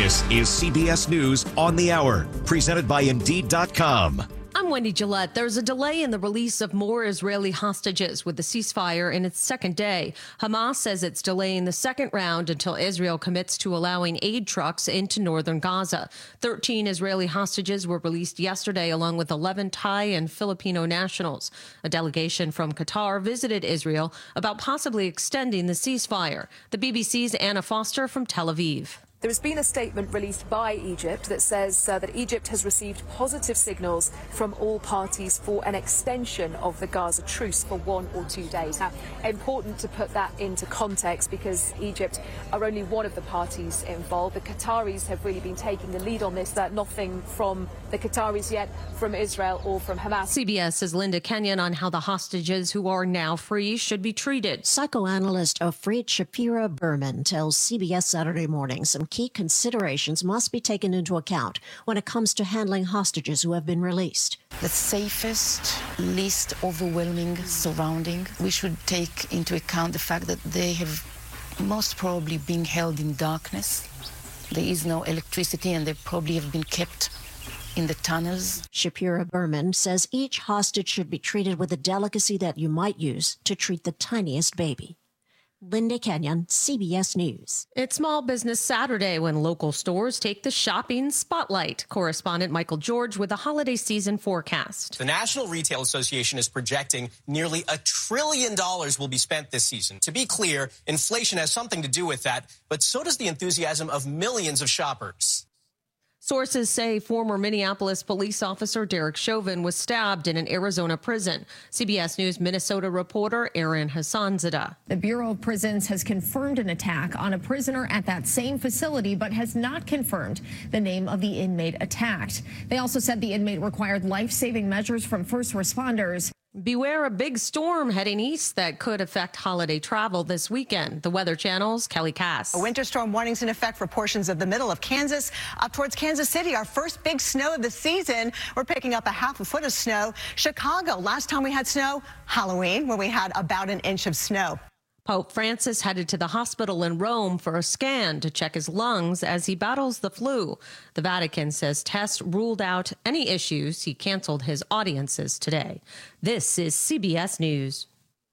This is CBS News on the Hour, presented by Indeed.com. I'm Wendy Gillette. There's a delay in the release of more Israeli hostages with the ceasefire in its second day. Hamas says it's delaying the second round until Israel commits to allowing aid trucks into northern Gaza. 13 Israeli hostages were released yesterday, along with 11 Thai and Filipino nationals. A delegation from Qatar visited Israel about possibly extending the ceasefire. The BBC's Anna Foster from Tel Aviv. There has been a statement released by Egypt that says that Egypt has received positive signals from all parties for an extension of the Gaza truce for 1 or 2 days. Now, important to put that into context because Egypt are only one of the parties involved. The Qataris have really been taking the lead on this. That nothing from the Qataris yet, from Israel or from Hamas. CBS's Linda Kenyon on how the hostages who are now free should be treated. Psychoanalyst Ofrit Shapira Berman tells CBS Saturday Morning some key considerations must be taken into account when it comes to handling hostages who have been released. The safest, least overwhelming surrounding. We should take into account the fact that they have most probably been held in darkness. There is no electricity and they probably have been kept in the tunnels. Shapira Berman says each hostage should be treated with the delicacy that you might use to treat the tiniest baby. Linda Kenyon, CBS News. It's Small Business Saturday when local stores take the shopping spotlight. Correspondent Michael George with the holiday season forecast. The National Retail Association is projecting nearly $1 trillion will be spent this season. To be clear, inflation has something to do with that, but so does the enthusiasm of millions of shoppers. Sources say former Minneapolis police officer Derek Chauvin was stabbed in an Arizona prison. CBS News Minnesota reporter Aaron Hassanzadeh. The Bureau of Prisons has confirmed an attack on a prisoner at that same facility, but has not confirmed the name of the inmate attacked. They also said the inmate required life-saving measures from first responders. Beware a big storm heading east that could affect holiday travel this weekend. The Weather Channel's Kelly Cass. A winter storm warnings in effect for portions of the middle of Kansas up towards Kansas City. Our first big snow of the season. We're picking up a half a foot of snow. Chicago, last time we had snow, Halloween, when we had about an inch of snow. Pope Francis headed to the hospital in Rome for a scan to check his lungs as he battles the flu. The Vatican says tests ruled out any issues. He canceled his audiences today. This is CBS News.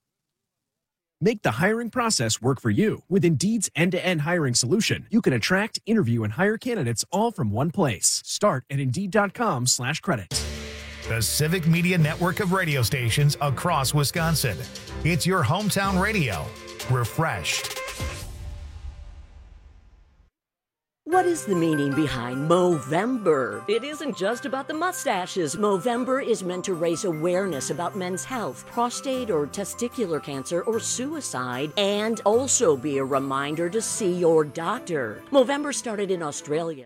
Make the hiring process work for you. With Indeed's end-to-end hiring solution, you can attract, interview, and hire candidates all from one place. Start at Indeed.com/credit. The Civic Media Network of radio stations across Wisconsin. It's your hometown radio. Refresh. What is the meaning behind Movember? It isn't just about the mustaches. Movember is meant to raise awareness about men's health, prostate or testicular cancer, or suicide, and also be a reminder to see your doctor. Movember started in Australia.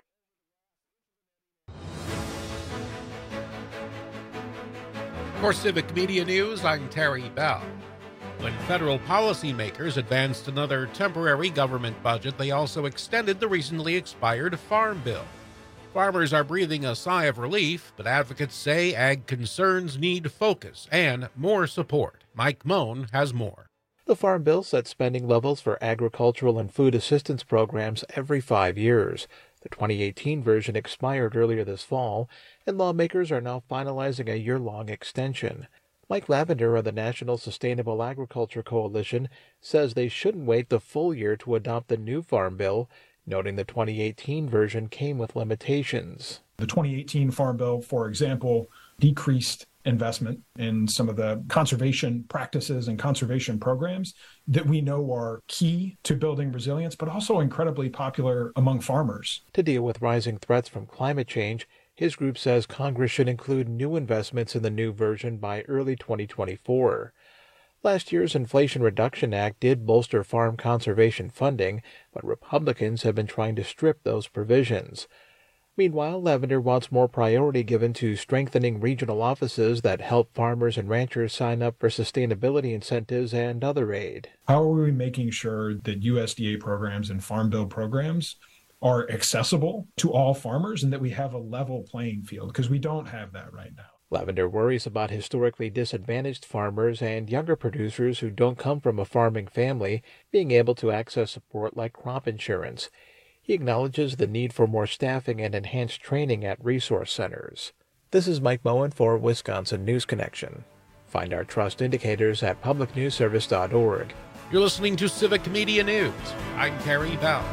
For Civic Media News, I'm Terry Bell. When federal policymakers advanced another temporary government budget, they also extended the recently expired Farm Bill. Farmers are breathing a sigh of relief, but advocates say ag concerns need focus and more support. Mike Moen has more. The Farm Bill sets spending levels for agricultural and food assistance programs every 5 years. The 2018 version expired earlier this fall, and lawmakers are now finalizing a year-long extension. Mike Lavender of the National Sustainable Agriculture Coalition says they shouldn't wait the full year to adopt the new Farm Bill, noting the 2018 version came with limitations. The 2018 Farm Bill, for example, decreased investment in some of the conservation practices and conservation programs that we know are key to building resilience, but also incredibly popular among farmers. To deal with rising threats from climate change, his group says Congress should include new investments in the new version by early 2024. Last year's Inflation Reduction Act did bolster farm conservation funding, but Republicans have been trying to strip those provisions. Meanwhile, Lavender wants more priority given to strengthening regional offices that help farmers and ranchers sign up for sustainability incentives and other aid. How are we making sure that USDA programs and Farm Bill programs are accessible to all farmers and that we have a level playing field? Because we don't have that right now. Lavender worries about historically disadvantaged farmers and younger producers who don't come from a farming family being able to access support like crop insurance. He acknowledges the need for more staffing and enhanced training at resource centers. This is Mike Moen for Wisconsin News Connection. Find our trust indicators at publicnewsservice.org. You're listening to Civic Media News. I'm Terry Bell.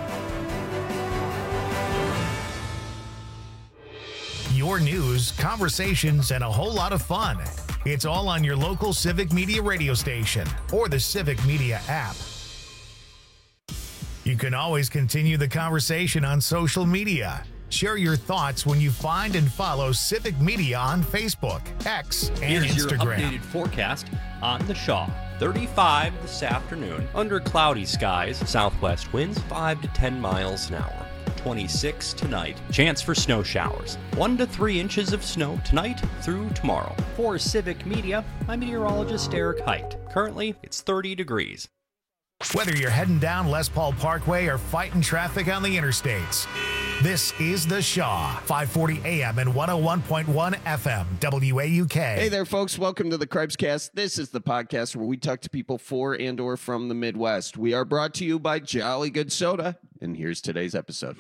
Your news, conversations, and a whole lot of fun. It's all on your local Civic Media radio station or the Civic Media app. You can always continue the conversation on social media. Share your thoughts when you find and follow Civic Media on Facebook, X, and Here's Instagram. Your updated forecast on the Shaw. 35 this afternoon. Under cloudy skies, southwest winds 5 to 10 miles an hour. 26 tonight. Chance for snow showers. 1 to 3 inches of snow tonight through tomorrow. For Civic Media, I'm meteorologist Eric Height. Currently, it's 30 degrees. Whether you're heading down Les Paul Parkway or fighting traffic on the interstates, this is The Shaw, 540 AM and 101.1 FM, WAUK. Hey there, folks. Welcome to the Cripescast. This is the podcast where we talk to people for and or from the Midwest. We are brought to you by Jolly Good Soda, and here's today's episode.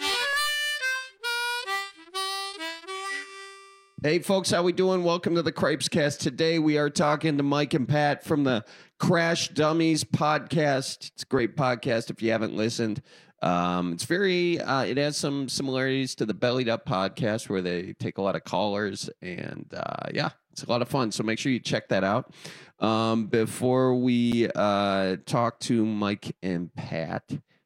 Hey, folks, how we doing? Welcome to the Cripescast. Today we are talking to Mike and Pat from the Crash Dummies podcast. It's a great podcast if you haven't listened. It's very, it has some similarities to the Bellied Up podcast where they take a lot of callers and, yeah, it's a lot of fun. So make sure you check that out. Before we, talk to Mike and Pat,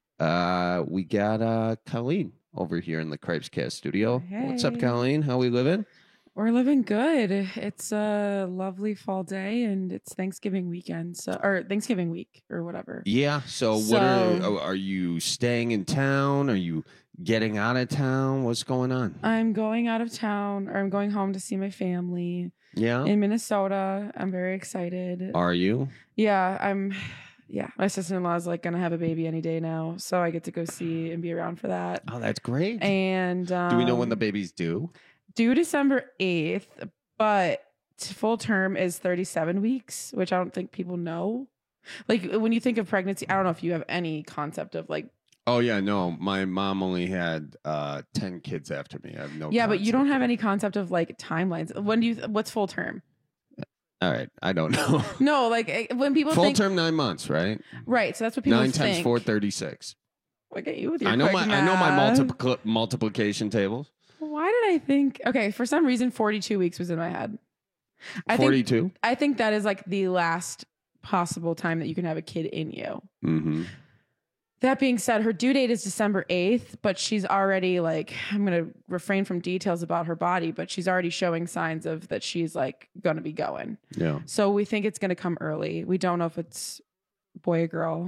we got, Colleen over here in the Cripescast studio. Hey. What's up, Colleen? How we living? We're living good. It's a lovely fall day and it's Thanksgiving weekend, or Thanksgiving week or whatever. Yeah. So what are you staying in town? Are you getting out of town? What's going on? I'm going out of town, or I'm going home to see my family. Yeah. In Minnesota. I'm very excited. Are you? Yeah, yeah. My sister-in-law is like going to have a baby any day now, so I get to go see and be around for that. Oh, that's great. And do we know when the baby's due? Due December 8th, but full term is 37 weeks, which I don't think people know. Like when you think of pregnancy, I don't know if you have any concept of like. Oh yeah, no. My mom only had 10 kids after me. I have no. Yeah, but you don't have any concept of like timelines. What's full term? All right, I don't know. No, like when people full think term 9 months, right? Right, so that's what people 9 think. 9 times 4, 36. Look at you with your I know quick my math. multiplication tables. Why did I think? Okay, for some reason, 42 weeks was in my head. 42? I think that is like the last possible time that you can have a kid in you. Mm-hmm. That being said, her due date is December 8th, but she's already like, I'm going to refrain from details about her body, but she's already showing signs of that she's like going to be going. Yeah. So we think it's going to come early. We don't know if it's boy or girl.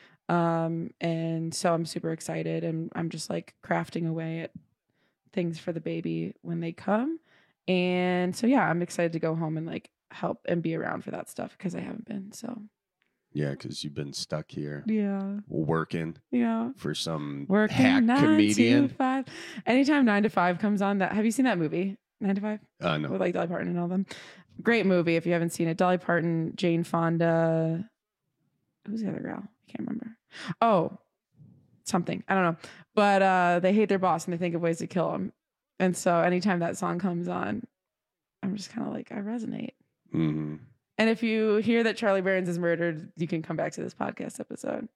And so I'm super excited and I'm just like crafting away at things for the baby when they come. And so, yeah, I'm excited to go home and like help and be around for that stuff because I haven't been. So, yeah, because you've been stuck here. Yeah. Working. Yeah. For some working hack 9 comedian. to 5. Anytime 9 to 5 comes on, have you seen that movie? 9 to 5? No. With like Dolly Parton and all them. Great movie if you haven't seen it. Dolly Parton, Jane Fonda. Who's the other girl? I can't remember. Oh, something. I don't know. But they hate their boss and they think of ways to kill him. And so anytime that song comes on, I'm just kind of like, I resonate. Mm-hmm. And if you hear that Charlie Burns is murdered, you can come back to this podcast episode.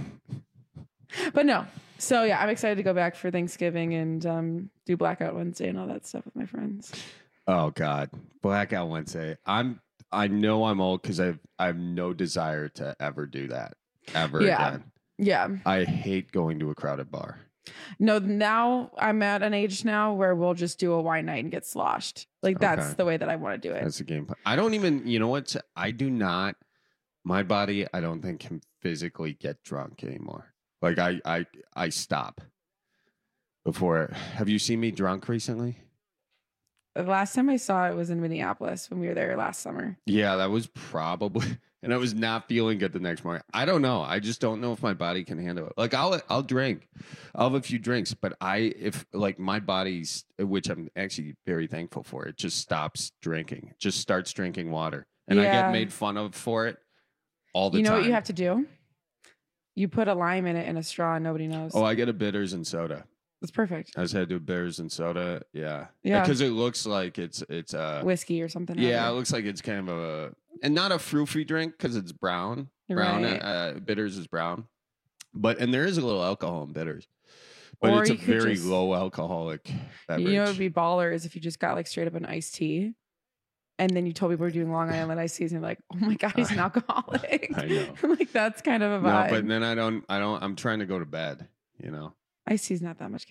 But no. So yeah, I'm excited to go back for Thanksgiving and do Blackout Wednesday and all that stuff with my friends. Oh God, Blackout Wednesday. I know I'm old because I have no desire to ever do that ever again. Yeah. I hate going to a crowded bar. No, now I'm at an age now where we'll just do a wine night and get sloshed. Like that's the way that I want to do it. That's the game plan. I don't even, you know what? I do not, my body, I don't think can physically get drunk anymore. Like I stop before. Have you seen me drunk recently? The last time I saw it was in Minneapolis when we were there last summer. Yeah, that was probably, and I was not feeling good the next morning. I don't know. I just don't know if my body can handle it. Like I'll drink. I'll have a few drinks, but if like my body's, which I'm actually very thankful for, it just stops drinking. It just starts drinking water. And I get made fun of for it all the time. You know what you have to do? You put a lime in it in a straw and nobody knows. Oh, I get a bitters and soda. It's perfect. I just had to do bitters and soda. Yeah. Yeah. Because it looks like it's whiskey or something. Yeah, it looks like it's kind of and not a frou-frou drink because it's brown. Right. Bitters is brown. And there is a little alcohol in bitters. But Or it's a you could very just- low alcoholic beverage. You know, it'd be baller is if you just got like straight up an iced tea, and then you told people we're doing Long Island iced teas, and you're like, oh my god, he's an alcoholic. I know. Like that's kind of a No, vibe. but then I'm trying to go to bed, Iced tea's not that much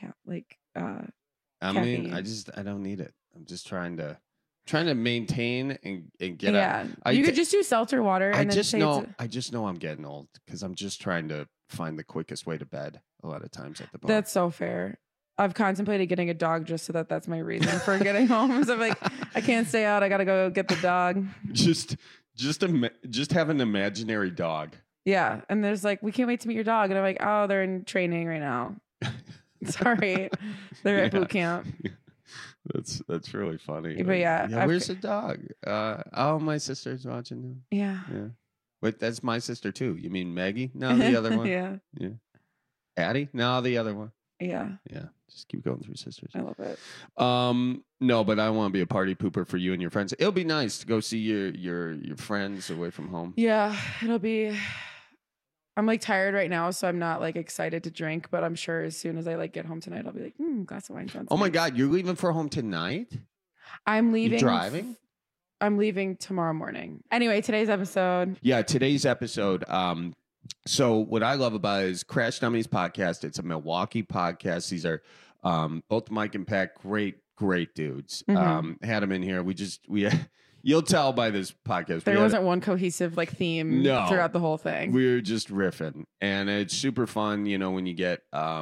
I caffeine. mean, I don't need it. I'm just trying to maintain and get Yeah, out. you could just do seltzer water. And I then just say know it's I just know I'm getting old because I'm just trying to find the quickest way to bed a lot of times at the bar. That's so fair. I've contemplated getting a dog just so that's my reason for getting home. So I'm like, I can't stay out. I gotta go get the dog. just have an imaginary dog. Yeah, and there's like, we can't wait to meet your dog, and I'm like, oh, they're in training right now. Sorry, they're at boot camp. That's really funny. But yeah, I've- where's the dog? Oh, my sister's watching him. Yeah. Wait, that's my sister too. You mean Maggie? No, the other one. Yeah. Addie? No, the other one. Yeah. Just keep going through sisters. I love it. No, but I want to be a party pooper for you and your friends. It'll be nice to go see your friends away from home. Yeah, it'll be. I'm like tired right now, so I'm not like excited to drink. But I'm sure as soon as I like get home tonight, I'll be like, glass of wine sounds. Oh my nice. God, you're leaving for home tonight? I'm leaving. You driving? I'm leaving tomorrow morning. Anyway, today's episode. Yeah, today's episode. So what I love about it is Crash Dummies podcast. It's a Milwaukee podcast. These are both Mike and Pat, great dudes. Mhm. Had them in here. We you'll tell by this podcast. There wasn't one cohesive like theme throughout the whole thing. We were just riffing, and it's super fun. When you get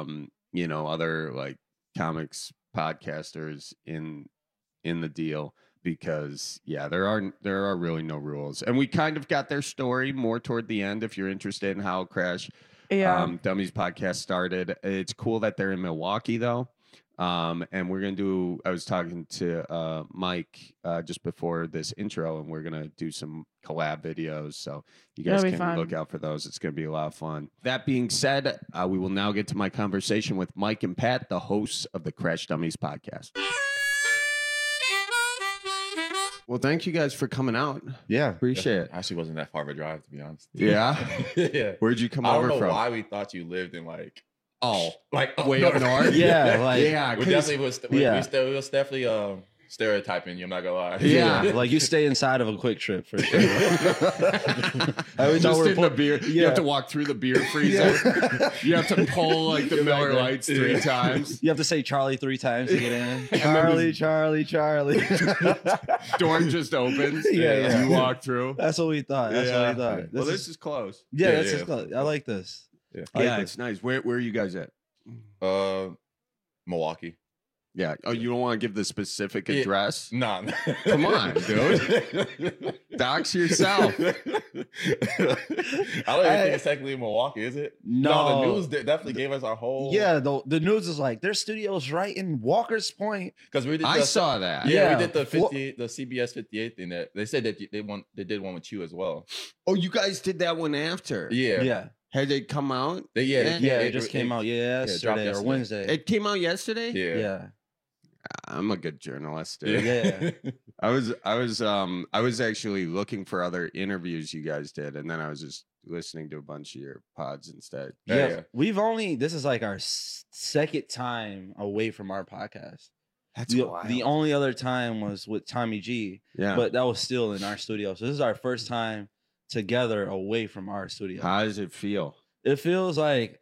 other like comics podcasters in the deal. Because there are really no rules, and we kind of got their story more toward the end. If you're interested in how Crash Dummies podcast started, it's cool that they're in Milwaukee though, and we're gonna do. I was talking to Mike just before this intro, and we're gonna do some collab videos, so you guys That'll be can fun. look out for those. It's gonna be a lot of fun. That being said, we will now get to my conversation with Mike and Pat, the hosts of the Crash Dummies podcast. Well, thank you guys for coming out. Yeah. Appreciate it. Actually wasn't that far of a drive, to be honest. Yeah? Yeah. Where'd you come I over don't know from? why we thought you lived in way no, up north? Yeah, Yeah, we 'cause- definitely was. We was definitely stereotyping you. I'm not gonna lie. Yeah, like you stay inside of a Quick Trip for sure. I always Just thought in the beer. You have to walk through the beer freezer. You have to pull like the Miller Lights 3 times. You have to say Charlie 3 times to get in. Charlie, Charlie. Door just opens. Yeah. You walk through. That's what we thought. That's what we thought. Well, this is close. Yeah, this is close. I like this. Yeah, it's nice. Where are you guys at? Milwaukee. Yeah. Oh, you don't want to give the specific address? Nah. Come on, dude. Dox yourself. I don't even think it's technically in Milwaukee, is it? No. The news definitely gave us our whole. Yeah, the news is like their studio's right in Walker's Point. Because we did. I saw that. Yeah, we did the CBS 58 thing. That they said that they did one with you as well. Oh, you guys did that one after? Yeah. Had it come out? It just came out yesterday or yesterday. Wednesday. It came out yesterday? Yeah. I'm a good journalist, dude. Yeah. I was actually looking for other interviews you guys did, and then I was just listening to a bunch of your pods instead. Yeah. This is like our second time away from our podcast. That's wild. The only other time was with Tommy G. Yeah. But that was still in our studio. So this is our first time together away from our studio. How does it feel? It feels like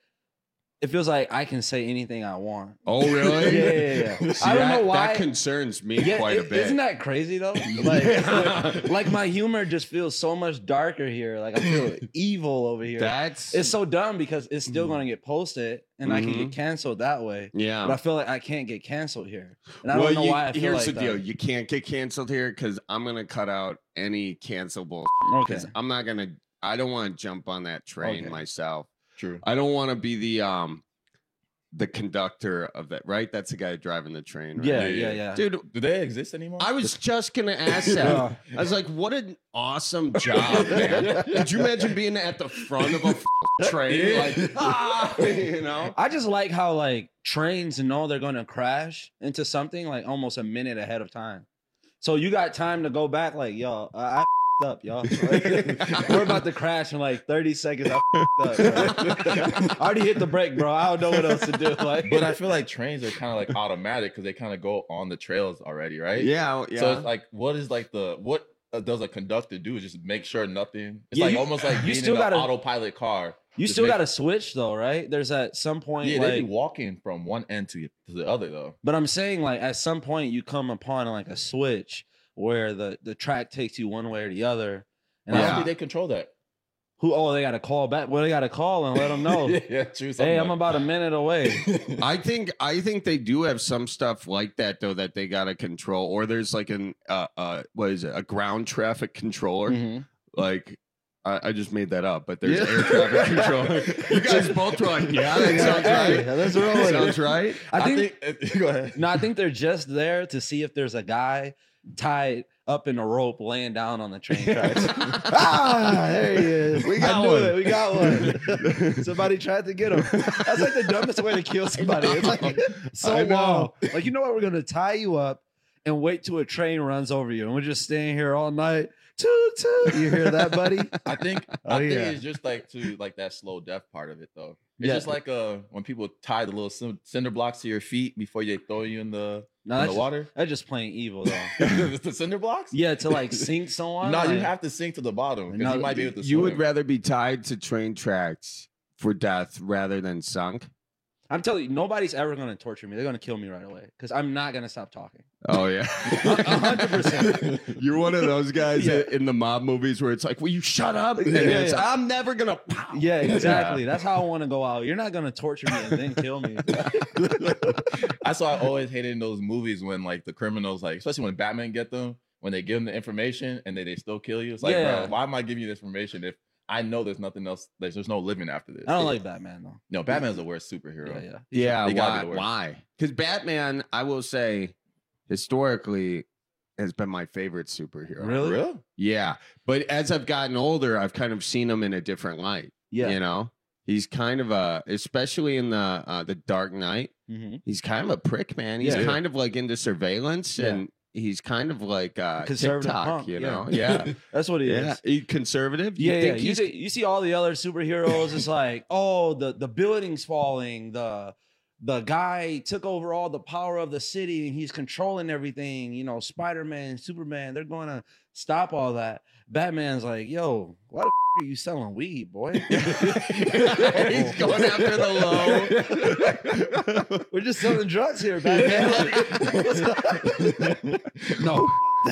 I can say anything I want. Oh, really? Yeah. See, I don't know why. That concerns me quite a bit. Isn't that crazy though? Like my humor just feels so much darker here. Like I feel evil over here. It's so dumb because it's still going to get posted and I can get canceled that way. Yeah. But I feel like I can't get canceled here. And I don't know why I feel here's like the deal. that. You can't get canceled here because I'm going to cut out any cancelable. Okay. I don't want to jump on that train myself. True. I don't want to be the the conductor of that, right? That's the guy driving the train, right? Yeah. Dude, do they exist anymore? I was just gonna ask that. I was like, what an awesome job, man. Could you imagine being at the front of a train? Like, you know? I just like how like trains know they're gonna crash into something like almost a minute ahead of time. So you got time to go back, like, yo, I up, y'all. We're about to crash in like 30 seconds. I up. I already hit the brake, bro. I don't know what else to do. Like, but I feel like trains are kind of like automatic because they kind of go on the trails already, right? Yeah. So it's like, what is like what does a conductor do? Just make sure nothing. It's Yeah, like you- almost like you being still in an gotta- autopilot car. you Just still make- got to switch though, right? There's at some point, Yeah, like, they be walking from one end to the other though. but I'm saying like at some point you come upon like a switch where the track takes you one way or the other. And How do they control that? They got to call back. Well, they got to call and let them know. Yeah, true. Hey, I'm about a minute away. I think they do have some stuff like that though that they gotta control, or there's like an what is it, a ground traffic controller? Mm-hmm. Like I just made that up, but there's air traffic controller. You guys both were like, yeah, that sounds right. That's right. Sounds right. I think go ahead. No, I think they're just there to see if there's a guy tied up in a rope laying down on the train tracks. There he is. We got I knew one. it. We got one. Somebody tried to get him. That's like the dumbest way to kill somebody. It's like so I know. long. Like, you know what? We're gonna tie you up and wait till a train runs over you, and we're just staying here all night. Toot toot. You hear that, buddy? I think it's just like to like that slow death part of it though. It's just like when people tie the little cinder blocks to your feet before they throw you in the water. That's just plain evil though. The cinder blocks? Yeah, to like sink someone. No, like, you have to sink to the bottom because you might be able to swim. You would rather be tied to train tracks for death rather than sunk? I'm telling you, nobody's ever going to torture me. They're going to kill me right away because I'm not going to stop talking. Oh, yeah. 100%. You're one of those guys in the mob movies where it's like, will you shut up? And it's, I'm never going to. Yeah, exactly. That's how I want to go out. You're not going to torture me and then kill me. That's why I always hated in those movies when like the criminals, like especially when Batman get them, when they give them the information and they still kill you. It's like, bro, why am I giving you this information if I know there's nothing else? There's no living after this. I don't like Batman though. No, Batman's the worst superhero. Yeah, They gotta why? be the worst. Why? Because Batman, I will say, historically, has been my favorite superhero. Really? Yeah. But as I've gotten older, I've kind of seen him in a different light. Yeah. You know? He's kind of especially in the Dark Knight, he's kind of a prick, man. He's kind of like into surveillance and he's kind of like Conservative TikTok, punk, you know? Yeah. That's what he is. Conservative? Yeah, think yeah. You see all the other superheroes, it's like, oh, the building's falling, the guy took over all the power of the city and he's controlling everything. You know, Spider-Man, Superman, they're going to stop all that. Batman's like, yo, why the are you selling weed, boy? He's going after the low. We're just selling drugs here, Batman. No,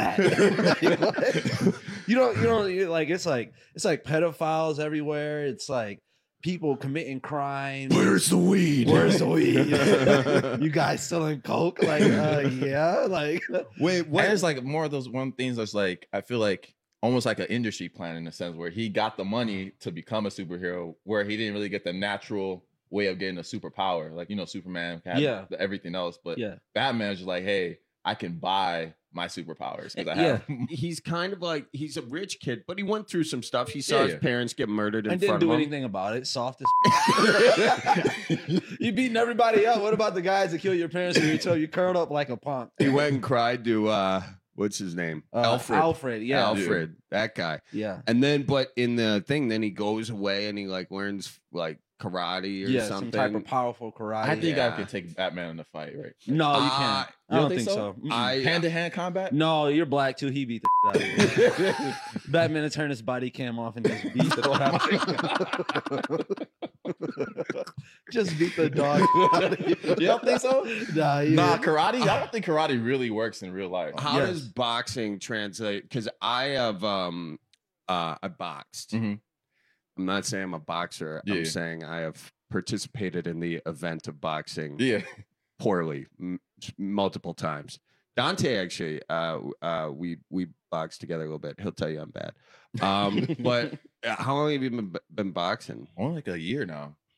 that. you know, like it's like pedophiles everywhere. It's like people committing crime. Where's the weed? Where's the weed? You guys selling coke? Like, yeah, like. Wait, And it's like more of those one things that's like, I feel like almost like an industry plan in a sense where he got the money to become a superhero where he didn't really get the natural way of getting a superpower. Like, you know, Superman had everything else, but Batman's just like, hey, I can buy my superpowers because I have. He's kind of like, he's a rich kid, but he went through some stuff. He saw his parents get murdered in and front didn't do of him. anything about it. Soft as you beating everybody up. What about the guys that killed your parents and you curled up like a punk? He went and cried to what's his name? Alfred, yeah. Alfred, that guy. Yeah. And then, but in the thing, then he goes away and he like learns like karate or something. Some type of powerful karate. I think I could take Batman in a fight, right? No, you can't. I don't think so. Hand-to-hand combat? No, you're black too. He beat the shit out of you. Batman to turn his body cam off and just beat the crap out of you. Just beat the dog out of you. You don't think so? Nah, karate? I don't think karate really works in real life. How does boxing translate? Because I have I boxed. I'm not saying I'm a boxer. I'm saying I have participated in the event of boxing. Poorly, multiple times. Dante actually, we boxed together a little bit. He'll tell you I'm bad. But how long have you been boxing? Only like a year now.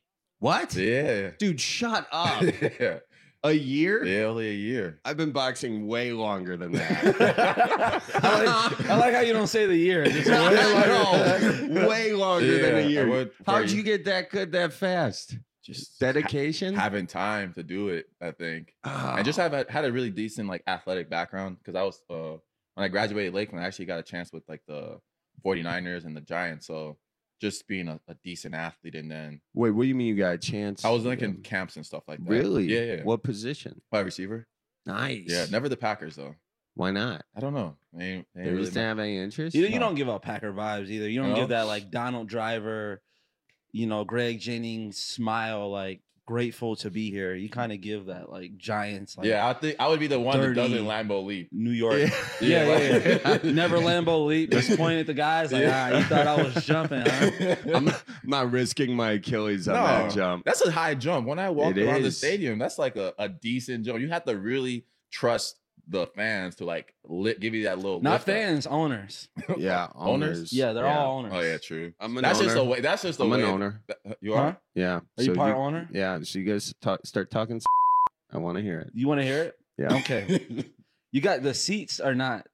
What? Yeah. Dude, shut up. Yeah. A year? Yeah, only a year. I've been boxing way longer than that. I like how you don't say the year. Just way longer than a I year. would How'd for- you get that good that fast? Just dedication, having time to do it. I think, and just had a really decent like athletic background because I was when I graduated Lakeland, I actually got a chance with like the 49ers and the Giants. So just being a decent athlete, and then Wait, what do you mean you got a chance? I was like in camps and stuff like that. Really? Yeah. What position? Wide receiver. Nice. Yeah, never the Packers though. Why not? I don't know. They ain't They really just didn't have any interest. You don't give out Packer vibes either. You don't No? give that like Donald Driver, Greg Jennings smile, like grateful to be here. You kind of give that like Giants. Like, Yeah, I think I would be the one that dirty doesn't Lambeau leap. New York. Yeah. Never Lambeau leap. Just point at the guys like, you thought I was jumping, huh? I'm not risking my Achilles on that jump. That's a high jump. When I walked It around the is. stadium, that's like a decent jump. You have to really trust the fans to like give you that little Not lift up. fans, owners. Yeah, owners. Yeah, they're all owners. Oh yeah, true. I'm an that's owner. just the way. That's just the I'm way. an owner. You are. Huh? Yeah. Are you part owner? Yeah. So you guys start talking. I want to hear it. You want to hear it? Yeah. Okay. You got the seats are not.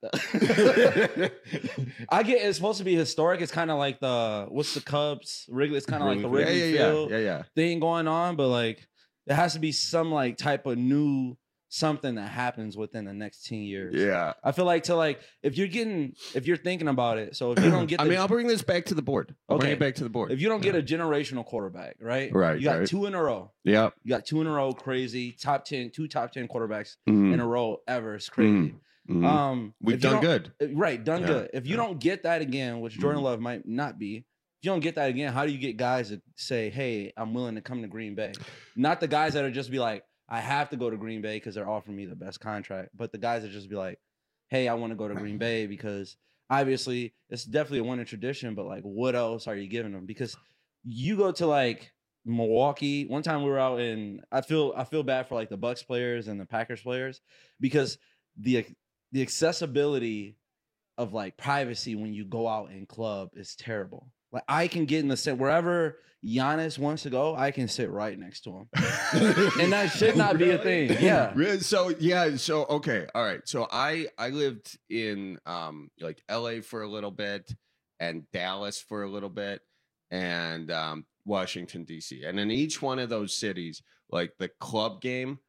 I get it's supposed to be historic. It's kind of like what's the Cubs Wrigley. It's kind of like the Wrigley Field thing going on, but like there has to be some like type of new something that happens within the next 10 years. Yeah. I feel like if you're thinking about it, so if you don't get, I'll bring this back to the board. I'll bring it back to the board. If you don't get a generational quarterback, right? Right, You got right. 2 in a row. Yep. You got 2 in a row, crazy. Two top 10 quarterbacks Mhm. in a row ever. It's crazy. Mhm. We've if you done don't- good. Right, done Yeah, good. If you don't get that again, which Jordan Mhm. Love might not be, if you don't get that again, how do you get guys to say, hey, I'm willing to come to Green Bay? Not the guys that are just be like, I have to go to Green Bay because they're offering me the best contract. But the guys that just be like, hey, I want to go to Green Bay because obviously it's definitely a winning tradition, but like what else are you giving them? Because you go to like Milwaukee. One time we were out in I feel bad for like the Bucks players and the Packers players because the accessibility of like privacy when you go out in club is terrible. Like I can get in the set wherever Giannis wants to go, I can sit right next to him. And that should not be a thing. Yeah. Really? So okay, all right. So I lived in like LA for a little bit and Dallas for a little bit and Washington DC. And in each one of those cities, like the club game,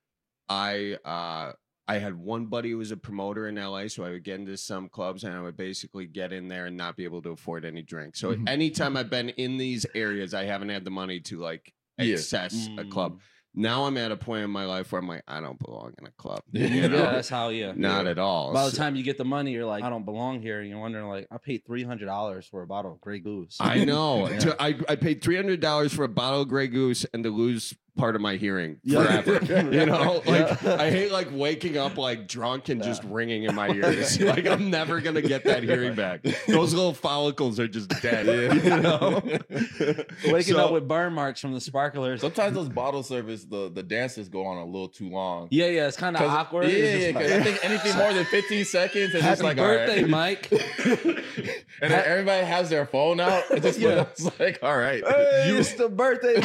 I had one buddy who was a promoter in LA, so I would get into some clubs and I would basically get in there and not be able to afford any drinks. So anytime I've been in these areas, I haven't had the money to like access a club. Now I'm at a point in my life where I'm like, I don't belong in a club. You know? Yeah, that's how, Not at all. By the time you get the money, you're like, I don't belong here. And you're wondering, like, I paid $300 for a bottle of Grey Goose. I know. Yeah. I paid $300 for a bottle of Grey Goose and to lose part of my hearing forever. You know, like I hate like waking up like drunk and just ringing in my ears. Like I'm never gonna get that hearing back. Those little follicles are just dead. You know, Waking up with burn marks from the sparklers. Sometimes those bottle service, the dances go on a little too long. Yeah, it's kind of awkward. Yeah, It's just because I think anything more than 15 seconds, it's just Happy like, birthday, all right. Mike. And then everybody has their phone out. It's just it's like, all right. Hey, it's the birthday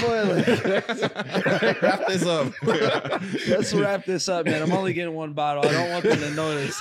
boy. Wrap this up. Let's wrap this up, man. I'm only getting one bottle. I don't want them to notice.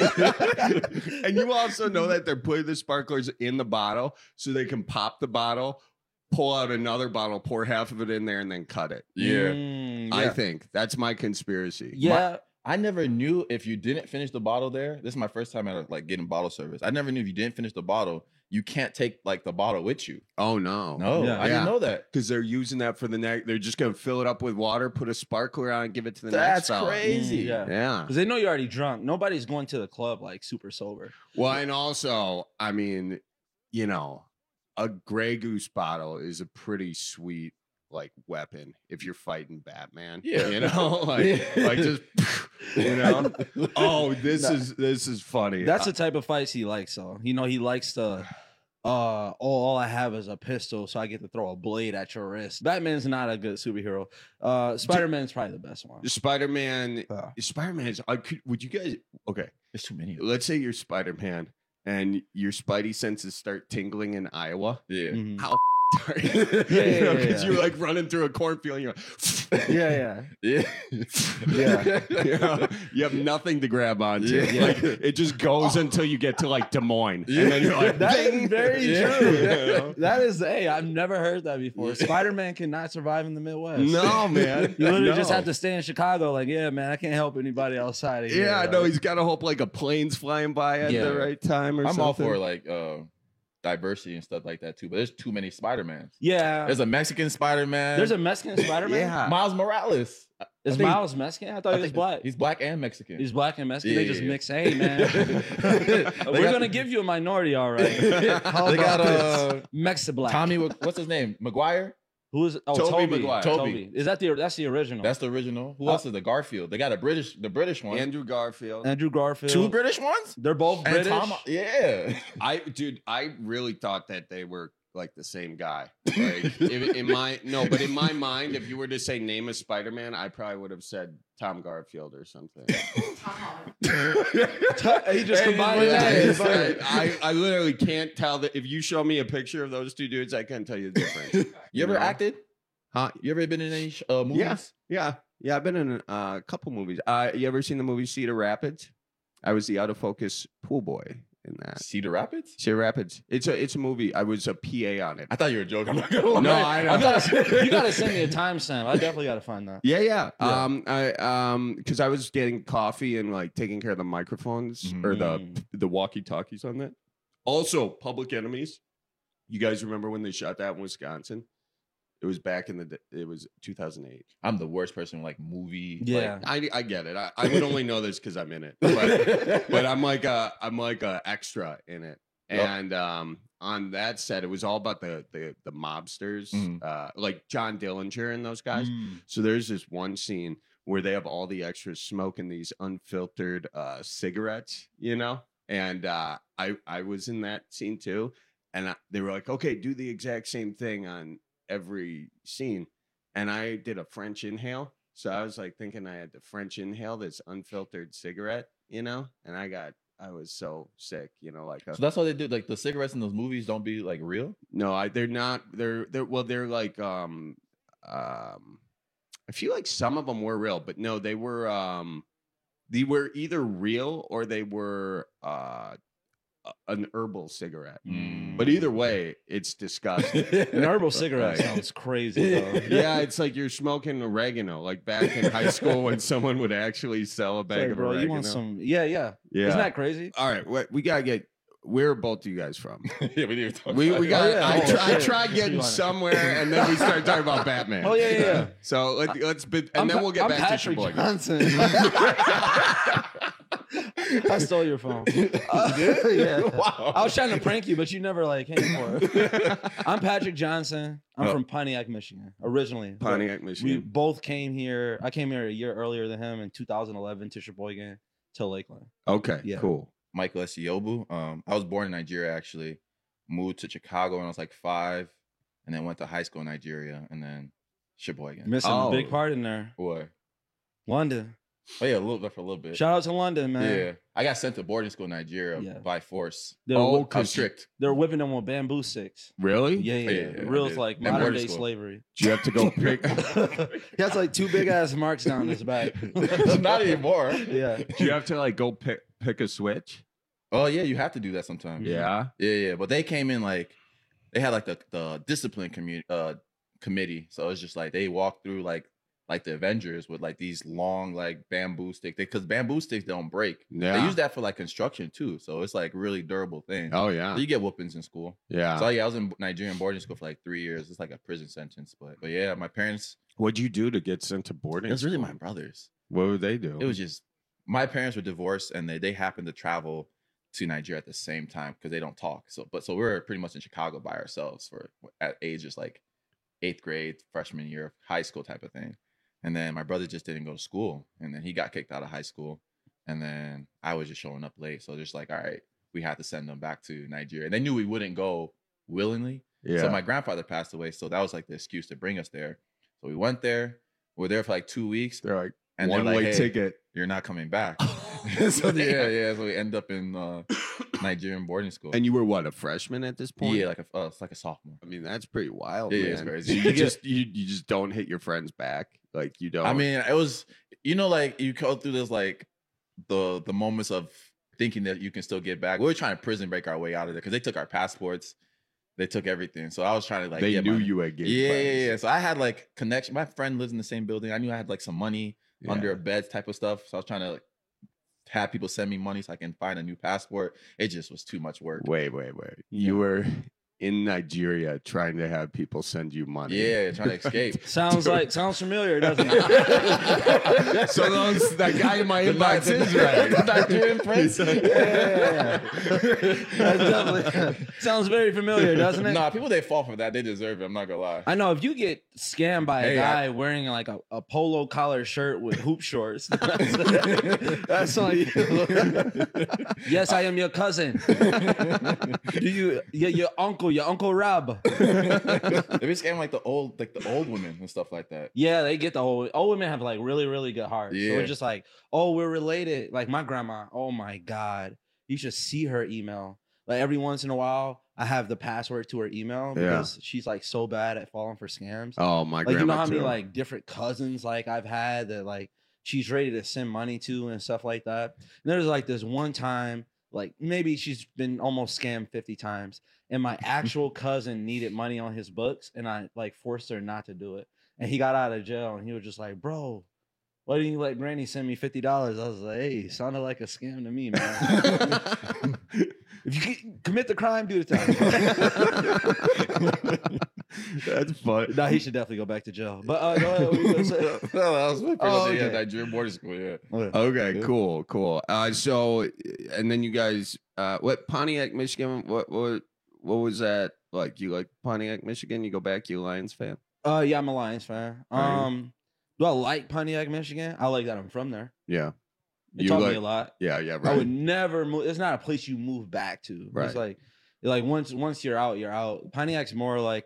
and you also know that they're putting the sparklers in the bottle so they can pop the bottle, pull out another bottle, pour half of it in there, and then cut it. Yeah. I think that's my conspiracy. I never knew if you didn't finish the bottle there. This is my first time at like getting bottle service. I never knew if you didn't finish the bottle, you can't take like the bottle with you. Oh no. I didn't know that. Because they're using that for the next. They're just gonna fill it up with water, put a sparkler on, and give it to the That's next fella. crazy. Yeah. Because they know you're already drunk. Nobody's going to the club like super sober. Well, and also, I mean, you know, a Grey Goose bottle is a pretty sweet like weapon if you're fighting Batman. Yeah. You know, like just you know. Oh, this is funny. That's the type of fights he likes, though. You know, he likes to all I have is a pistol, so I get to throw a blade at your wrist. Batman's not a good superhero. Spider-Man's probably the best one. Spider-Man is would you guys okay. There's too many. Let's say you're Spider-Man and your spidey senses start tingling in Iowa. Yeah. How Because you're like running through a cornfield. And you're like, yeah. You have nothing to grab onto. Like, it just goes until you get to like Des Moines, and then you're like, that "Ding!" is very true. That is, hey, I've never heard that before. Spider-Man cannot survive in the Midwest. No, man. You literally just No. have to stay in Chicago. Like, yeah, man, I can't help anybody outside of here. Yeah, I know. Like, He's got to hope like a plane's flying by at the right time or I'm something. all for like diversity and stuff like that too, but there's too many Spider-Mans. Yeah. There's a Mexican Spider-Man. There's a Mexican Spider-Man? Yeah. Miles Morales. Is Miles Mexican? I thought he was black. He's black and Mexican. He's black and Mexican. Yeah, they just yeah. mix. Hey, man. We're going to give you a minority, all right. They got Mexi-black. Tommy, what's his name? Maguire? Who is Tobey Toby. Maguire. Toby. Is that that's the original? That's the original. Who else is the Garfield? They got the British one. Andrew Garfield. Andrew Garfield. Two British ones? They're both And British. Tom, yeah. I really thought that they were like the same guy. Like in my mind, if you were to say name a Spider-Man, I probably would have said Tom Garfield or something. He just combined it. I literally can't tell that if you show me a picture of those two dudes, I can't tell you the difference. You ever know? acted? Huh? You ever been in any movies? Yeah. I've been in a couple movies. You ever seen the movie Cedar Rapids? I was the out of focus pool boy in that. Cedar Rapids? Cedar Rapids. It's a movie. I was a PA on it. I thought you were joking. I'm not gonna lie. No, I know. You got to send me a timestamp. I definitely got to find that. Yeah. Because I was getting coffee and like taking care of the microphones or the walkie-talkies on that. Also, Public Enemies. You guys remember when they shot that in Wisconsin? It was back in it was 2008. I'm the worst person like movie. Yeah, I get it. I would only know this because I'm in it, but I'm like a extra in it. And on that set, it was all about the mobsters, like John Dillinger and those guys. So there's this one scene where they have all the extras smoking these unfiltered cigarettes, and I was in that scene too. And they were like, okay, do the exact same thing on every scene. And I did a French inhale. So I was like thinking I had the French inhale, this unfiltered cigarette, and I was so sick, So that's what they do. Like the cigarettes in those movies don't be like real? No, they're not. They're like I feel like some of them were real, but no, they were either real or they were an herbal cigarette. But either way, it's disgusting. An herbal cigarette sounds crazy, though. Yeah, it's like you're smoking oregano, like back in high school when someone would actually sell a bag of oregano. You want some? Yeah. Isn't that crazy? All right, we gotta get. Where are both of you guys from? Yeah, we need to talk. We got. I shit. tried getting somewhere, and then we started talking about Batman. Oh yeah. So let's and then we'll get back to Patrick Sheboygan. Johnson. I stole your phone. Yeah. Wow. I was trying to prank you, but you never came for it. I'm Patrick Johnson. I'm from Pontiac, Michigan, originally. Pontiac, Michigan. We both came here. I came here a year earlier than him in 2011 to Sheboygan to Lakeland. Okay, Yeah. cool. Michael Esiobu. I was born in Nigeria, actually. Moved to Chicago when I was like 5, and then went to high school in Nigeria, and then Sheboygan. Missing a big part in there. What? London. Oh yeah, for a little bit. Shout out to London, man. Yeah, I got sent to boarding school in Nigeria by force. They're I was strict. They're whipping them with bamboo sticks. Really? Yeah. Real like And modern boarding day school. slavery. Do you have to go pick? He has like 2 big ass marks down his back. Not anymore. Yeah. Do you have to go pick a switch? Oh yeah, you have to do that sometimes. Yeah. Yeah. But they came in they had the discipline committee. So it's just like they walked through like the Avengers with like these long like bamboo sticks, because bamboo sticks don't break. Yeah. They use that for like construction too. So it's like really durable thing. Oh yeah. So you get whoopings in school. Yeah. So yeah, I was in Nigerian boarding school for like 3 years. It's like a prison sentence. But yeah, my parents. What'd you do to get sent to boarding? It was really school? my brothers. What would they do? It was just my parents were divorced, and they happened to travel to Nigeria at the same time because they don't talk. So we were pretty much in Chicago by ourselves at ages like 8th grade, freshman year of high school type of thing. And then my brother just didn't go to school, and then he got kicked out of high school. And then I was just showing up late. So just like, all right, we had to send them back to Nigeria. They knew we wouldn't go willingly. Yeah. So my grandfather passed away. So that was like the excuse to bring us there. So we went there. We were there for like 2 weeks. They're like, and one they're like, way hey, ticket. You're not coming back. So yeah. So we end up in Nigerian boarding school. And you were what, a freshman at this point? Yeah, it's like a sophomore. I mean, that's pretty wild. Yeah, man. it's crazy. You just don't hit your friends back. Like you don't. I mean, it was, like you go through this like the moments of thinking that you can still get back. We were trying to prison break our way out of there because they took our passports. They took everything. So I was trying to like. They knew you had game Yeah. So I had like connection. My friend lives in the same building. I knew I had like some money under a bed type of stuff. So I was trying to like, have people send me money so I can find a new passport. It just was too much work. Wait. You were in Nigeria trying to have people send you money. Yeah, trying to escape. Sounds familiar, doesn't it? So that guy in my inbox is right. The Nigerian prince. Yeah. That definitely sounds very familiar, doesn't it? Nah, people they fall for that, they deserve it. I'm not gonna lie. I know if you get scammed by a guy wearing like a polo collar shirt with hoop shorts, that's on you. Yes, I am your cousin. Your uncle Rob. They be scamming like the old women and stuff like that. Yeah, they get the old women have like really, really good hearts. Yeah. So it's just like, oh, we're related. Like my grandma, oh my God. You should see her email. Like every once in a while, I have the password to her email because she's like so bad at falling for scams. Oh, my grandma. Like, you know how many too. like different cousins like I've had that like she's ready to send money to and stuff like that. And there's like this one time, like maybe she's been almost scammed 50 times. And my actual cousin needed money on his books, and I like forced her not to do it. And he got out of jail, and he was just like, "Bro, why didn't you let Granny send me $50?" I was like, "Hey, sounded like a scam to me, man." If you commit the crime, do the time. That's fun. No, he should definitely go back to jail. But go ahead. What were you gonna say? That was my first day at Nigerian boarding school. Yeah. Okay. Cool. So, and then you guys, what Pontiac, Michigan? What was that like? You like Pontiac, Michigan? You go back? You a Lions fan? Yeah, I'm a Lions fan. Do I like Pontiac, Michigan? I like that I'm from there. Yeah. It taught me a lot. Yeah, right. I would never move. It's not a place you move back to. Right. It's like once you're out, you're out. Pontiac's more like